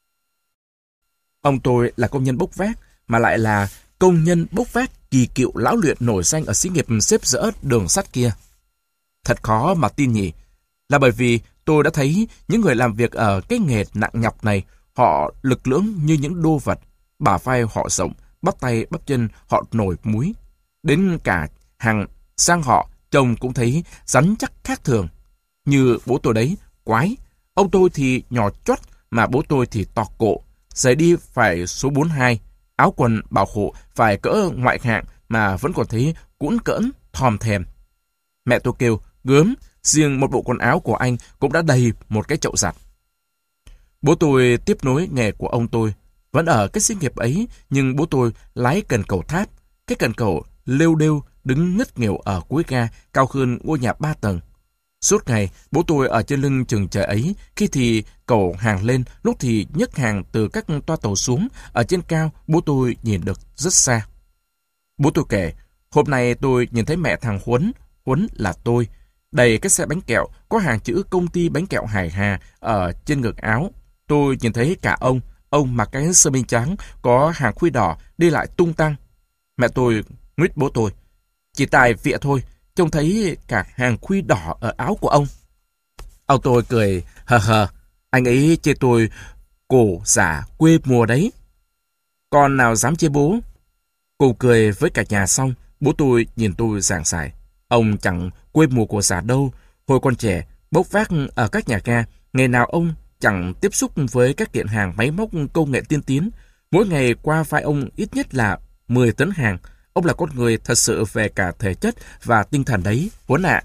Ông tôi là công nhân bốc vác, mà lại là công nhân bốc vác kỳ cựu lão luyện nổi danh ở xí nghiệp xếp dỡ đường sắt kia. Thật khó mà tin nhỉ, là bởi vì tôi đã thấy những người làm việc ở cái nghề nặng nhọc này, họ lực lưỡng như những đô vật, bả vai họ rộng, bắp tay bắp chân họ nổi múi. Đến cả hàng sang họ trông cũng thấy rắn chắc khác thường. Như bố tôi đấy, quái. Ông tôi thì nhỏ chót mà bố tôi thì to cộ. Giày đi phải số 42, áo quần bảo hộ phải cỡ ngoại hạng mà vẫn còn thấy cũn cỡn, thòm thèm. Mẹ tôi kêu, gớm, riêng một bộ quần áo của anh cũng đã đầy một cái chậu giặt. Bố tôi tiếp nối nghề của ông tôi. Vẫn ở cái xí nghiệp ấy, nhưng bố tôi lái cần cầu tháp. Cái cần cầu lêu đêu đứng ngất nghèo ở cuối ga, cao hơn ngôi nhà 3 tầng. Suốt ngày, bố tôi ở trên lưng chừng trời ấy, khi thì cầu hàng lên, lúc thì nhấc hàng từ các toa tàu xuống. Ở trên cao, bố tôi nhìn được rất xa. Bố tôi kể, hôm nay tôi nhìn thấy mẹ thằng Huấn là tôi, đầy cái xe bánh kẹo, có hàng chữ công ty bánh kẹo Hải Hà ở trên ngực áo. Tôi nhìn thấy cả ông mặc cái sơ mi trắng, có hàng khuy đỏ, đi lại tung tăng. Mẹ tôi nguyết bố tôi, chỉ tài vịa thôi, trông thấy cả hàng khuy đỏ ở áo của ông. Ông tôi cười, hờ, anh ấy chê tôi cổ giả quê mùa đấy. Con nào dám chê bố? Cùng cười với cả nhà xong, bố tôi nhìn tôi giảng giải. Ông chẳng quê mùa của giả đâu. Hồi còn trẻ, bốc vác ở các nhà ga, ngày nào ông chẳng tiếp xúc với các kiện hàng máy móc công nghệ tiên tiến. Mỗi ngày qua vai ông ít nhất là 10 tấn hàng. Ông là con người thật sự về cả thể chất và tinh thần đấy, Huấn ạ.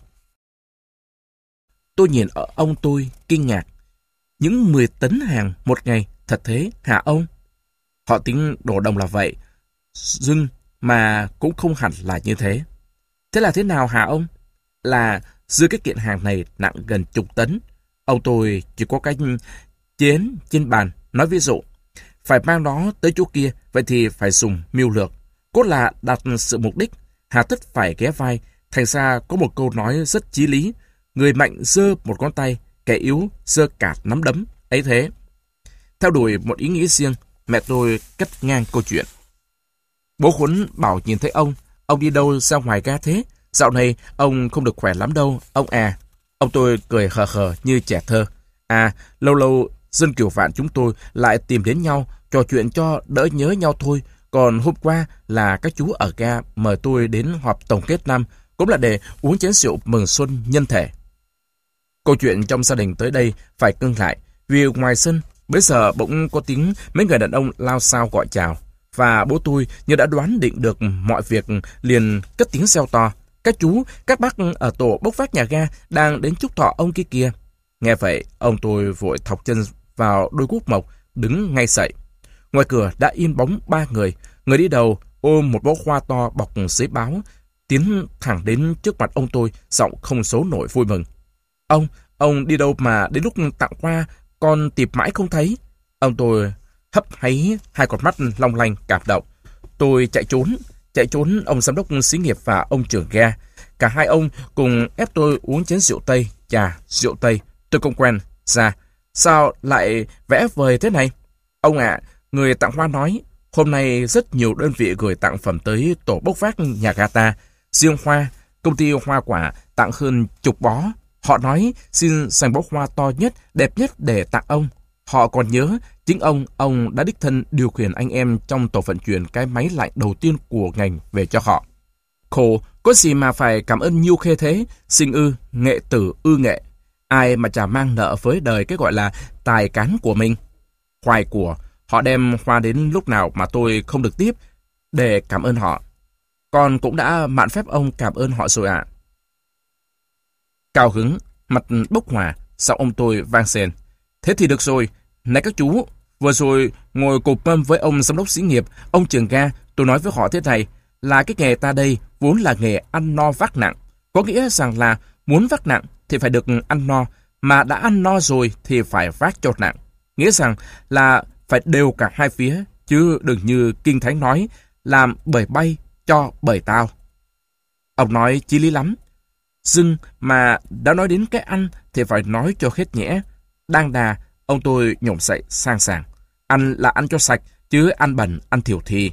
Tôi nhìn ở ông tôi kinh ngạc. Những 10 tấn hàng một ngày, thật thế hả ông? Họ tính đổ đồng là vậy, nhưng mà cũng không hẳn là như thế. Thế là thế nào hả ông? Là dư cái kiện hàng này nặng gần chục tấn. Ông tôi chỉ có cái chén trên bàn, nói ví dụ, phải mang nó tới chỗ kia, vậy thì phải dùng mưu lược. Cốt là đặt sự mục đích, hà tất phải ghé vai. Thành ra có một câu nói rất chí lý, người mạnh giơ một ngón tay, kẻ yếu giơ cả nắm đấm, ấy thế. Theo đuổi một ý nghĩ riêng, mẹ tôi cắt ngang câu chuyện. Bố Huấn bảo nhìn thấy ông đi đâu ra ngoài ga thế? Dạo này ông không được khỏe lắm đâu, ông à. Ông tôi cười hờ như trẻ thơ. À, lâu lâu dân Kiều Vạn chúng tôi lại tìm đến nhau, trò chuyện cho đỡ nhớ nhau thôi. Còn hôm qua là các chú ở ga mời tôi đến họp tổng kết năm, cũng là để uống chén rượu mừng xuân nhân thể. Câu chuyện trong gia đình tới đây phải cưng lại, vì ngoài sân, bây giờ bỗng có tiếng mấy người đàn ông lao xao gọi chào. Và bố tôi như đã đoán định được mọi việc, liền cất tiếng reo to. Các chú, các bác ở tổ bốc vác nhà ga đang đến chúc thọ ông kia kìa. Nghe vậy, ông tôi vội thọc chân vào đôi guốc mộc, đứng ngay dậy. Ngoài cửa đã in bóng 3 người. Người đi đầu ôm một bó hoa to bọc giấy báo, tiến thẳng đến trước mặt ông tôi, giọng không giấu nổi vui mừng. Ông đi đâu mà đến lúc tặng hoa, con tìm mãi không thấy. Ông tôi hấp háy hai con mắt long lanh cảm động. Tôi chạy trốn ông giám đốc xí nghiệp và ông trưởng ga. Cả hai ông cùng ép tôi uống chén rượu Tây. Chà, rượu Tây, tôi không quen. Sao lại vẽ vời thế này? Ông ạ, người tặng hoa nói, hôm nay rất nhiều đơn vị gửi tặng phẩm tới tổ bốc vác nhà ga ta. Riêng hoa, công ty hoa quả tặng hơn chục bó. Họ nói xin dành bó hoa to nhất, đẹp nhất để tặng ông. Họ còn nhớ, chính ông đã đích thân điều khiển anh em trong tổ vận chuyển cái máy lạnh đầu tiên của ngành về cho họ. Khổ, có gì mà phải cảm ơn Nhiêu Khê thế, sinh ư, nghệ tử ư nghệ. Ai mà chả mang nợ với đời cái gọi là tài cán của mình. Khoai của, họ đem hoa đến lúc nào mà tôi không được tiếp để cảm ơn họ. Con cũng đã mạn phép ông cảm ơn họ rồi ạ. Cao hứng, mặt bốc hỏa, sau ông tôi vang sền. Thế thì được rồi, này các chú, vừa rồi ngồi cột mâm với ông giám đốc xí nghiệp, ông Trường Ga, tôi nói với họ thế này, là cái nghề ta đây vốn là nghề ăn no vác nặng. Có nghĩa rằng là muốn vác nặng thì phải được ăn no, mà đã ăn no rồi thì phải vác cho nặng. Nghĩa rằng là phải đều cả hai phía, chứ đừng như Kinh Thánh nói, làm bởi bay cho bởi tao. Ông nói chí lý lắm. Dưng mà đã nói đến cái ăn thì phải nói cho hết nhẽ. Đang đà, ông tôi nhổm dậy sang sảng. Ăn là ăn cho sạch, chứ ăn bẩn, ăn thiểu thì.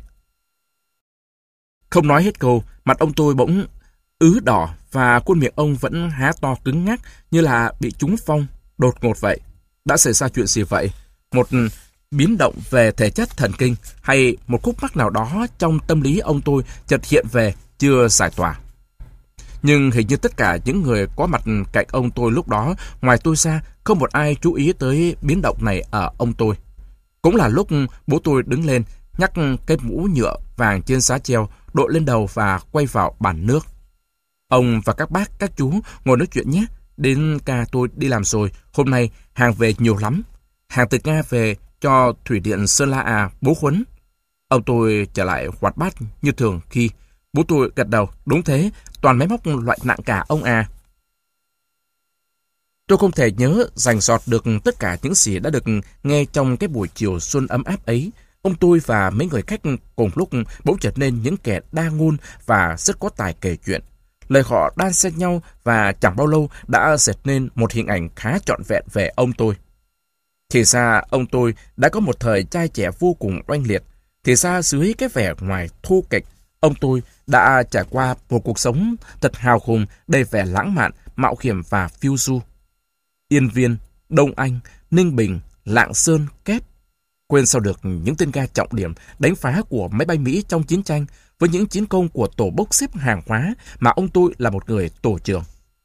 Không nói hết câu, mặt ông tôi bỗng ứ đỏ và khuôn miệng ông vẫn há to cứng ngắc như là bị trúng phong, đột ngột vậy. Đã xảy ra chuyện gì vậy? Một biến động về thể chất thần kinh hay một khúc mắc nào đó trong tâm lý ông tôi chợt hiện về chưa giải tỏa. Nhưng hình như tất cả những người có mặt cạnh ông tôi lúc đó, ngoài tôi ra, không một ai chú ý tới biến động này ở ông tôi. Cũng là lúc bố tôi đứng lên, nhắc cái mũ nhựa vàng trên giá treo, đội lên đầu và quay vào bàn nước. Ông và các bác, các chú ngồi nói chuyện nhé. Đến ca tôi đi làm rồi, hôm nay hàng về nhiều lắm. Hàng từ Nga về cho Thủy Điện Sơn La à, bố Khuấn. Ông tôi trở lại hoạt bát như thường khi bố tôi gật đầu, đúng thế, toàn máy móc loại nặng cả ông à. Tôi không thể nhớ rành rọt được tất cả những gì đã được nghe trong cái buổi chiều xuân ấm áp ấy. Ông tôi và mấy người khách cùng lúc bỗng trở nên những kẻ đa ngôn và rất có tài kể chuyện. Lời họ đan xen nhau và chẳng bao lâu đã dệt nên một hình ảnh khá trọn vẹn về ông tôi. Thì ra ông tôi đã có một thời trai trẻ vô cùng oanh liệt. Thì ra dưới cái vẻ ngoài thô kệch, ông tôi đã trải qua một cuộc sống thật hào hùng, đầy vẻ lãng mạn, mạo hiểm và phiêu du. Yên Viên, Đông Anh, Ninh Bình, Lạng Sơn, Kép. Quên sao được những tên ga trọng điểm đánh phá của máy bay Mỹ trong chiến tranh với những chiến công của tổ bốc xếp hàng hóa mà ông tôi là một người tổ trưởng.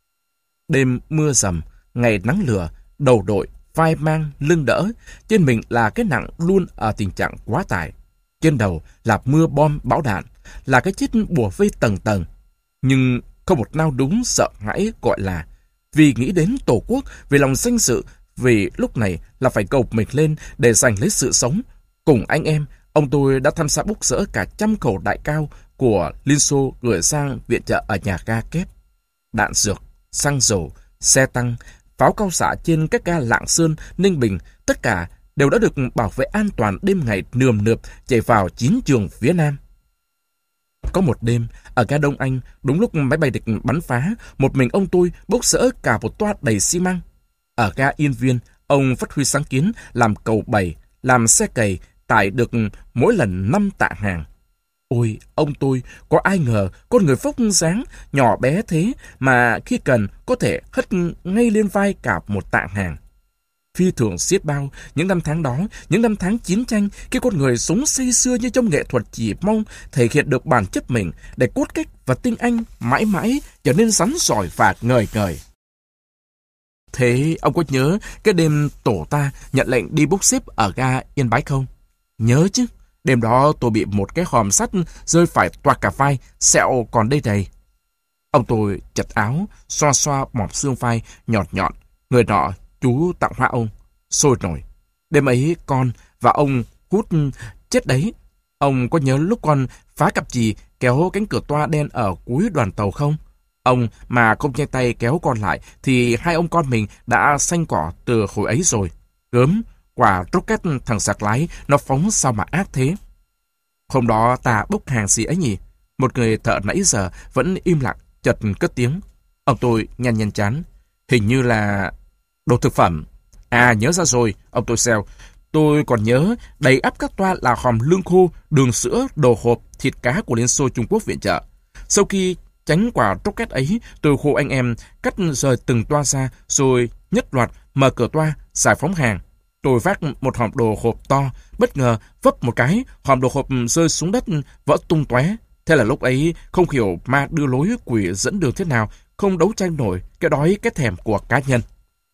Đêm mưa rầm, ngày nắng lửa, đầu đội, vai mang, lưng đỡ, trên mình là cái nặng luôn ở tình trạng quá tải. Trên đầu là mưa bom bão đạn, là cái chết bùa vây tầng tầng. Nhưng không một nao đúng sợ hãi gọi là vì nghĩ đến Tổ quốc, vì lòng danh dự, vì lúc này là phải gồng mình lên để giành lấy sự sống. Cùng anh em, ông tôi đã tham gia bốc rỡ cả 100 khẩu đại cao của Liên Xô gửi sang viện trợ ở nhà ga Kép. Đạn dược, xăng dầu, xe tăng, pháo cao xạ trên các ga Lạng Sơn, Ninh Bình, tất cả đều đã được bảo vệ an toàn đêm ngày nườm nượp chạy vào chiến trường phía Nam. Có một đêm, ở ga Đông Anh, đúng lúc máy bay địch bắn phá, một mình ông tôi bốc rỡ cả một toa đầy xi măng. Ở ga Yên Viên, ông phát huy sáng kiến làm cầu bày, làm xe cày, tải được mỗi lần 5 tạ hàng. Ôi, ông tôi, có ai ngờ con người phốc dáng, nhỏ bé thế mà khi cần có thể hất ngay lên vai cả một tạ hàng. Phi thường xiết bao, những năm tháng đó, những năm tháng chiến tranh, khi con người sống say sưa như trong nghệ thuật chỉ mong thể hiện được bản chất mình để cốt cách và tinh anh mãi mãi trở nên rắn giỏi và ngời ngời. Thế ông có nhớ cái đêm tổ ta nhận lệnh đi bốc xếp ở ga Yên Bái không? Nhớ chứ, đêm đó tôi bị một cái hòm sắt rơi phải toạc cả vai, sẹo còn đây này. Ông tôi chật áo, xoa xoa mỏm xương vai nhọn nhọn, người nọ chú tặng hoa ông, sôi nổi. Đêm ấy con và ông hút chết đấy. Ông có nhớ lúc con phá cặp chì kéo cánh cửa toa đen ở cuối đoàn tàu không? Ông mà không nhanh tay kéo con lại thì hai ông con mình đã xanh cỏ từ hồi ấy rồi. Gớm, quả rocket thằng sạc lái nó phóng sao mà ác thế. Hôm đó ta bốc hàng gì ấy nhỉ? Một người thợ nãy giờ vẫn im lặng, chợt cất tiếng. Ông tôi nhăn nhăn chán. Hình như là đồ thực phẩm. À, nhớ ra rồi, ông tôi xeo. Tôi còn nhớ đầy ắp các toa là hòm lương khô, đường sữa, đồ hộp, thịt cá của Liên Xô Trung Quốc viện trợ. Sau khi tránh quả rocket ấy, tôi khô anh em cắt rời từng toa ra, rồi nhất loạt mở cửa toa, giải phóng hàng. Tôi vác một hòm đồ hộp to, bất ngờ vấp một cái, hòm đồ hộp rơi xuống đất, vỡ tung tóe. Thế là lúc ấy không hiểu ma đưa lối quỷ dẫn đường thế nào, không đấu tranh nổi cái đói cái thèm của cá nhân.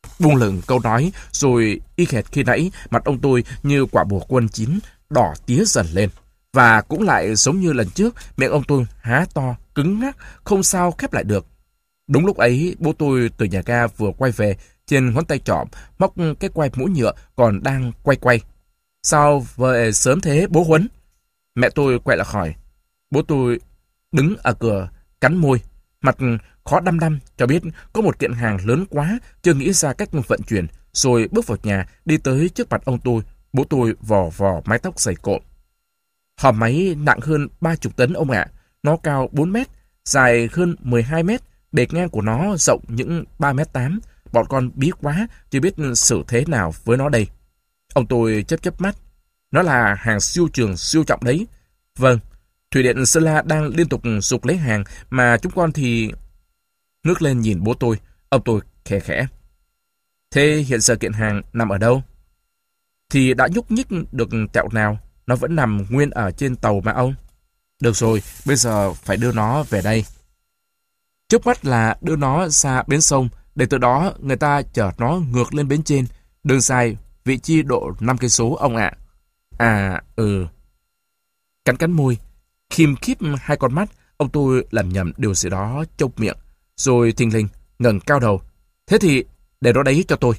Buông lửng câu nói, rồi y hệt khi nãy, mặt ông tôi như quả bùa quân chín, đỏ tía dần lên. Và cũng lại giống như lần trước, miệng ông tôi há to, cứng ngắc, không sao khép lại được. Đúng lúc ấy, bố tôi từ nhà ga vừa quay về, trên ngón tay trỏ móc cái quai mũ nhựa còn đang quay quay. Sao về sớm thế bố Huấn? Mẹ tôi quay lại hỏi. Bố tôi đứng ở cửa, cắn môi, mặt khó đăm đăm, cho biết có một kiện hàng lớn quá, chưa nghĩ ra cách vận chuyển, rồi bước vào nhà, đi tới trước mặt ông tôi. Bố tôi vò vò mái tóc dày cộm. Hòm máy nặng hơn 30 tấn ông ạ. Nó cao 4 mét, dài hơn 12 mét, bề ngang của nó rộng những 3,8 mét. Bọn con bí quá, chưa biết xử thế nào với nó đây. Ông tôi chớp chớp mắt. Nó là hàng siêu trường siêu trọng đấy. Vâng, Thủy điện Sơn La đang liên tục sục lấy hàng, mà chúng con thì... Ngước lên nhìn bố tôi, ông tôi khẽ khẽ. Thế hiện giờ kiện hàng nằm ở đâu? Thì đã nhúc nhích được tẹo nào, nó vẫn nằm nguyên ở trên tàu mà ông. Được rồi, bây giờ phải đưa nó về đây. Trước mắt là đưa nó ra bến sông, để từ đó người ta chở nó ngược lên bến trên. Đường dài, vị trí độ 5 cây số ông ạ. À, Cắn cắn môi, khim khíp hai con mắt, ông tôi làm nhầm điều gì đó trong miệng, rồi thình lình ngẩng cao đầu. Thế thì để đó đấy cho tôi.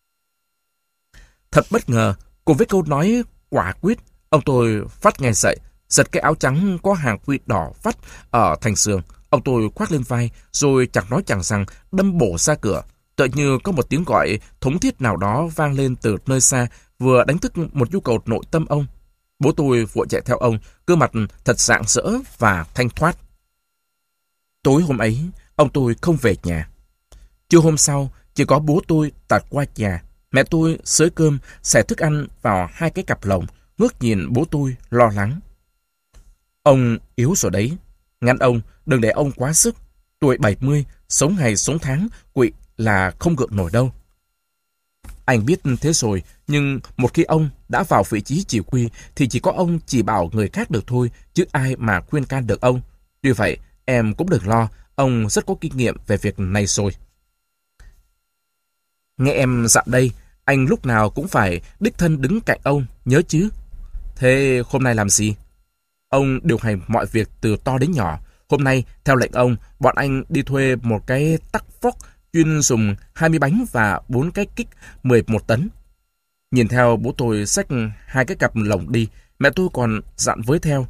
Thật bất ngờ, cùng với câu nói quả quyết, ông tôi phát ngay dậy, giật cái áo trắng có hàng quy đỏ vắt ở thành sườn. Ông tôi khoác lên vai, rồi chẳng nói chẳng rằng đâm bổ ra cửa. Tự như có một tiếng gọi thống thiết nào đó vang lên từ nơi xa, vừa đánh thức một nhu cầu nội tâm ông. Bố tôi vội chạy theo ông, gương mặt thật rạng rỡ và thanh thoát. Tối hôm ấy, ông tôi không về nhà. Trưa hôm sau, chỉ có bố tôi tạt qua nhà. Mẹ tôi xới cơm, xẻ thức ăn vào hai cái cặp lồng, ngước nhìn bố tôi lo lắng. Ông yếu rồi đấy. Ngăn ông, đừng để ông quá sức. Tuổi 70, sống ngày sống tháng, quỵ là không gượng nổi đâu. Anh biết thế rồi, nhưng một khi ông đã vào vị trí chỉ huy thì chỉ có ông chỉ bảo người khác được thôi, chứ ai mà khuyên can được ông. Tuy vậy, em cũng đừng lo, ông rất có kinh nghiệm về việc này rồi. Nghe em dặn đây, anh lúc nào cũng phải đích thân đứng cạnh ông, nhớ chứ. Thế hôm nay làm gì? Ông điều hành mọi việc từ to đến nhỏ. Hôm nay, theo lệnh ông, bọn anh đi thuê một cái tắc phóc chuyên dùng 20 bánh và 4 cái kích 11 tấn. Nhìn theo bố tôi xách hai cái cặp lồng đi, mẹ tôi còn dặn với theo.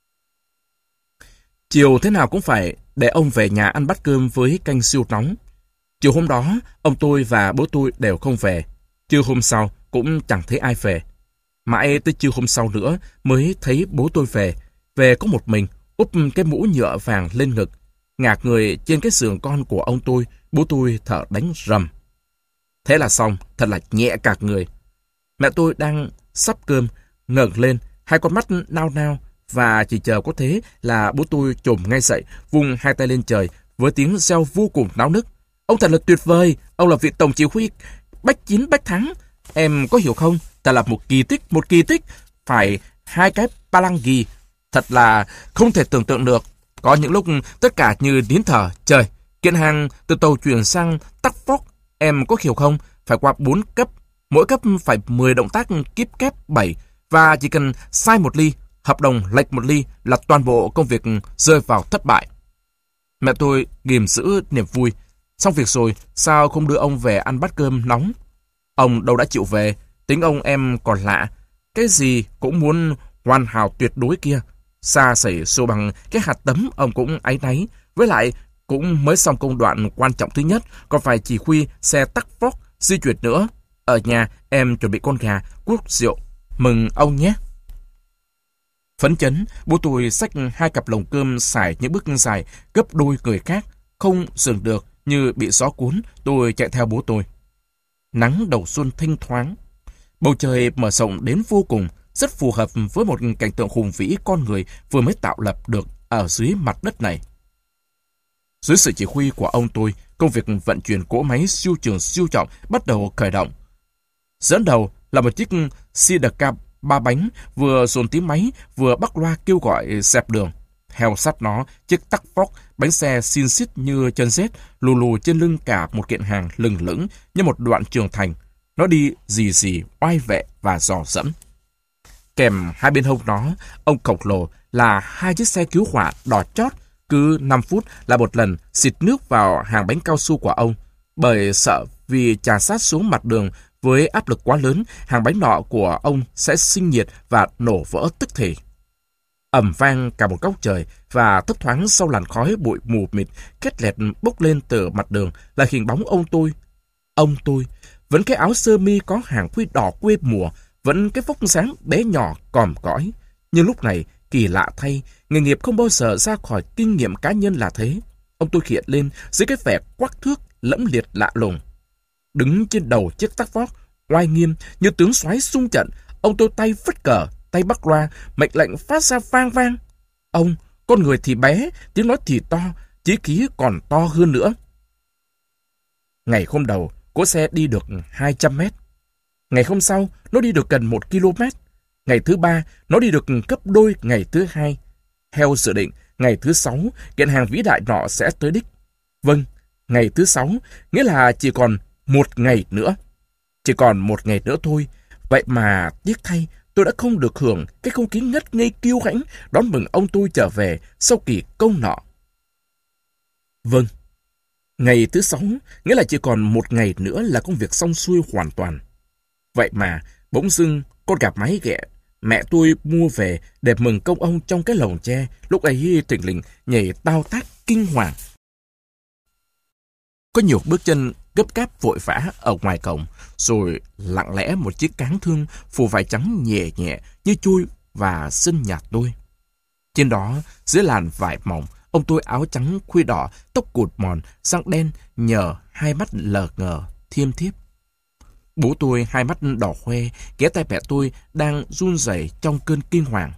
Chiều thế nào cũng phải để ông về nhà ăn bát cơm với canh siêu nóng. Chiều hôm đó, ông tôi và bố tôi đều không về. Trưa hôm sau cũng chẳng thấy ai về. Mãi tới trưa hôm sau nữa mới thấy bố tôi về. Về có một mình, úp cái mũ nhựa vàng lên ngực. Ngạc người trên cái giường con của ông tôi, bố tôi thở đánh rầm. Thế là xong, thật là nhẹ cả người. Mẹ tôi đang sắp cơm, ngẩng lên, hai con mắt nao nao, và chỉ chờ có thế là bố tôi chồm ngay dậy, vung hai tay lên trời, với tiếng reo vô cùng náo nức. Ông thật là tuyệt vời, ông là vị tổng chỉ huy bách chiến bách thắng. Em có hiểu không? Thật là một kỳ tích. Phải hai cái palangi, thật là không thể tưởng tượng được. Có những lúc tất cả như nín thở. Trời, kiện hàng từ tàu chuyển sang tắc phóc, em có hiểu không? Phải qua 4 cấp, mỗi cấp phải 10 động tác kíp kép 7, và chỉ cần sai một ly, hợp đồng lệch một ly là toàn bộ công việc rơi vào thất bại. Mẹ tôi ghìm giữ niềm vui. Xong việc rồi, sao không đưa ông về ăn bát cơm nóng? Ông đâu đã chịu về, tính ông em còn lạ. Cái gì cũng muốn hoàn hảo tuyệt đối kia. Xa xỉ xô bằng cái hạt tấm ông cũng áy náy. Với lại, cũng mới xong công đoạn quan trọng thứ nhất, còn phải chỉ huy xe tắc phóc di chuyển nữa. Ở nhà, em chuẩn bị con gà, cuốc rượu. Mừng ông nhé. Phấn chấn, bố tôi xách hai cặp lồng cơm xài những bước dài, gấp đôi người khác. Không dừng được, như bị gió cuốn, tôi chạy theo bố tôi. Nắng đầu xuân thênh thoáng. Bầu trời mở rộng đến vô cùng, rất phù hợp với một cảnh tượng hùng vĩ con người vừa mới tạo lập được ở dưới mặt đất này. Dưới sự chỉ huy của ông tôi, công việc vận chuyển cỗ máy siêu trường siêu trọng bắt đầu khởi động. Dẫn đầu là một chiếc Sidecar 3 bánh vừa dồn tiếng máy vừa bắc loa kêu gọi dẹp đường. Theo sát nó, chiếc tắc vóc, bánh xe xin xít như chân rết, lù lù trên lưng cả một kiện hàng lừng lững như một đoạn trường thành. Nó đi rì rì, oai vệ và dò dẫm. Kèm hai bên hông nó, ông khổng lồ là hai chiếc xe cứu hỏa đỏ chót, cứ 5 phút là một lần xịt nước vào hàng bánh cao su của ông. Bởi sợ vì chà sát xuống mặt đường với áp lực quá lớn, hàng bánh nọ của ông sẽ sinh nhiệt và nổ vỡ tức thì. Ầm vang cả một góc trời và thấp thoáng sau làn khói bụi mù mịt két lẹt bốc lên từ mặt đường là hình bóng ông tôi. Ông tôi, vẫn cái áo sơ mi có hàng khuy đỏ quê mùa, vẫn cái vóc dáng bé nhỏ còm cõi. Nhưng lúc này, kỳ lạ thay, nghề nghiệp không bao giờ ra khỏi kinh nghiệm cá nhân là thế. Ông tôi hiện lên dưới cái vẻ quắc thước, lẫm liệt lạ lùng. Đứng trên đầu chiếc tắc vóc, oai nghiêm như tướng soái xung trận, ông tôi tay phất cờ, tay bắt loa, mệnh lệnh phát ra vang vang. Ông, con người thì bé, tiếng nói thì to, chí khí còn to hơn nữa. Ngày hôm đầu, cỗ xe đi được 200 mét. Ngày hôm sau, nó đi được gần 1 km. Ngày thứ 3, nó đi được gấp đôi ngày thứ 2. Theo dự định, ngày thứ 6, kiện hàng vĩ đại nọ sẽ tới đích. Vâng, ngày thứ 6, nghĩa là chỉ còn 1 ngày nữa. Chỉ còn 1 ngày nữa thôi. Vậy mà tiếc thay, tôi đã không được hưởng cái không khí ngất ngây kiêu hãnh đón mừng ông tôi trở về sau kỳ công nọ. Vâng, ngày thứ 6, nghĩa là chỉ còn 1 ngày nữa là công việc xong xuôi hoàn toàn. Vậy mà, bỗng dưng, con gà mái ghẹ, mẹ tôi mua về để mừng công ông trong cái lồng tre, lúc ấy thình lình nhảy tao tác kinh hoàng. Có nhiều bước chân gấp gáp vội vã ở ngoài cổng, rồi lặng lẽ một chiếc cáng thương phủ vải trắng nhẹ nhẹ như chui và sân nhà tôi. Trên đó, dưới làn vải mỏng, ông tôi áo trắng khuy đỏ, tóc cụt mòn, răng đen nhờ, hai mắt lờ ngờ, thiêm thiếp. Bố tôi hai mắt đỏ hoe, ghé tay mẹ tôi đang run rẩy trong cơn kinh hoàng.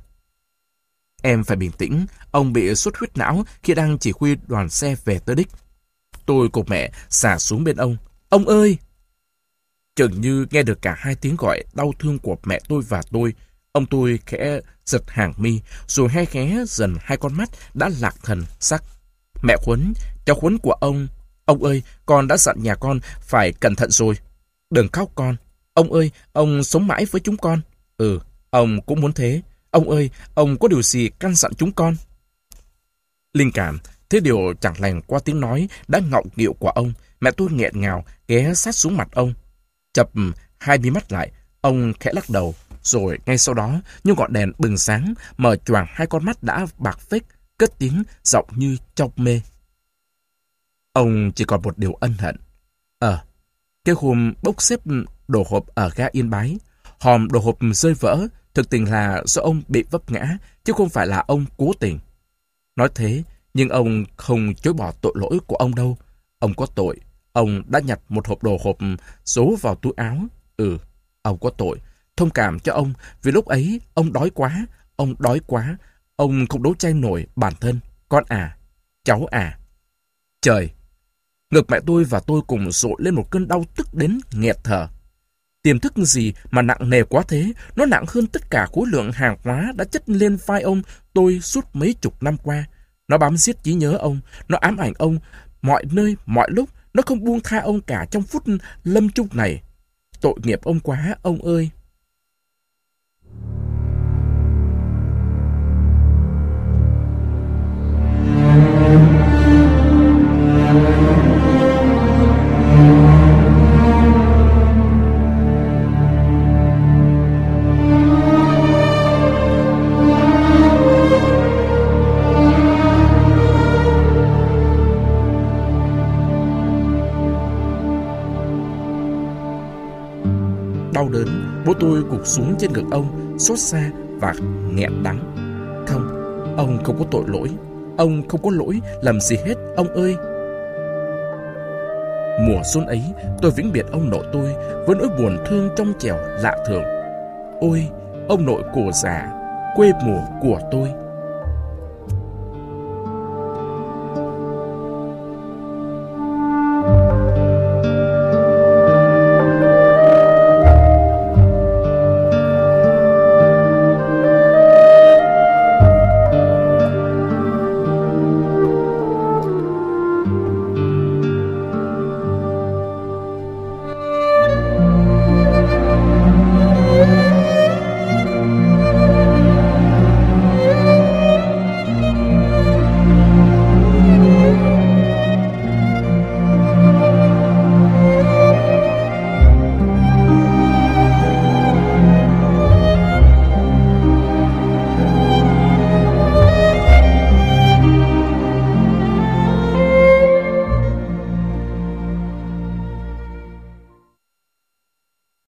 Em phải bình tĩnh, ông bị xuất huyết não khi đang chỉ huy đoàn xe về tới đích. Tôi cùng mẹ xả xuống bên ông. Ông ơi! Chừng như nghe được cả hai tiếng gọi đau thương của mẹ tôi và tôi, ông tôi khẽ giật hàng mi, rồi hai khé dần hai con mắt đã lạc thần sắc. Mẹ Khuấn, cháu Khuấn của ông ơi, con đã dặn nhà con phải cẩn thận rồi. Đừng khóc con. Ông ơi, ông sống mãi với chúng con. Ừ, ông cũng muốn thế. Ông ơi, ông có điều gì căn dặn chúng con? Linh cảm, thế điều chẳng lành qua tiếng nói đã ngọng nghịu của ông, mẹ tôi nghẹn ngào ghé sát xuống mặt ông. Chập hai mí mắt lại, ông khẽ lắc đầu, rồi ngay sau đó, như ngọn đèn bừng sáng, mở choàng hai con mắt đã bạc phếch, cất tiếng giọng như trong mê. Ông chỉ còn một điều ân hận. Cái hôm bốc xếp đồ hộp ở ga Yên Bái, hòm đồ hộp rơi vỡ, thực tình là do ông bị vấp ngã, chứ không phải là ông cố tình. Nói thế, nhưng ông không chối bỏ tội lỗi của ông đâu. Ông có tội. Ông đã nhặt một hộp đồ hộp giấu vào túi áo. Ừ, ông có tội. Thông cảm cho ông, vì lúc ấy ông đói quá. Ông đói quá. Ông không đấu tranh nổi bản thân. Con à, cháu à. Trời! Ngực mẹ tôi và tôi cùng dội lên một cơn đau tức đến nghẹt thở. Tiềm thức gì mà nặng nề quá thế, nó nặng hơn tất cả khối lượng hàng hóa đã chất lên vai ông tôi suốt mấy chục năm qua. Nó bám giết trí nhớ ông, nó ám ảnh ông mọi nơi, mọi lúc, nó không buông tha ông cả trong phút lâm chung này. Tội nghiệp ông quá, ông ơi! Đau đớn, bố tôi gục xuống trên ngực ông, xót xa và nghẹn đắng. Không, ông không có tội lỗi. Ông không có lỗi làm gì hết, ông ơi. Mùa xuân ấy, tôi vĩnh biệt ông nội tôi với nỗi buồn thương trong trẻo lạ thường. Ôi, ông nội cổ già, quê mùa của tôi.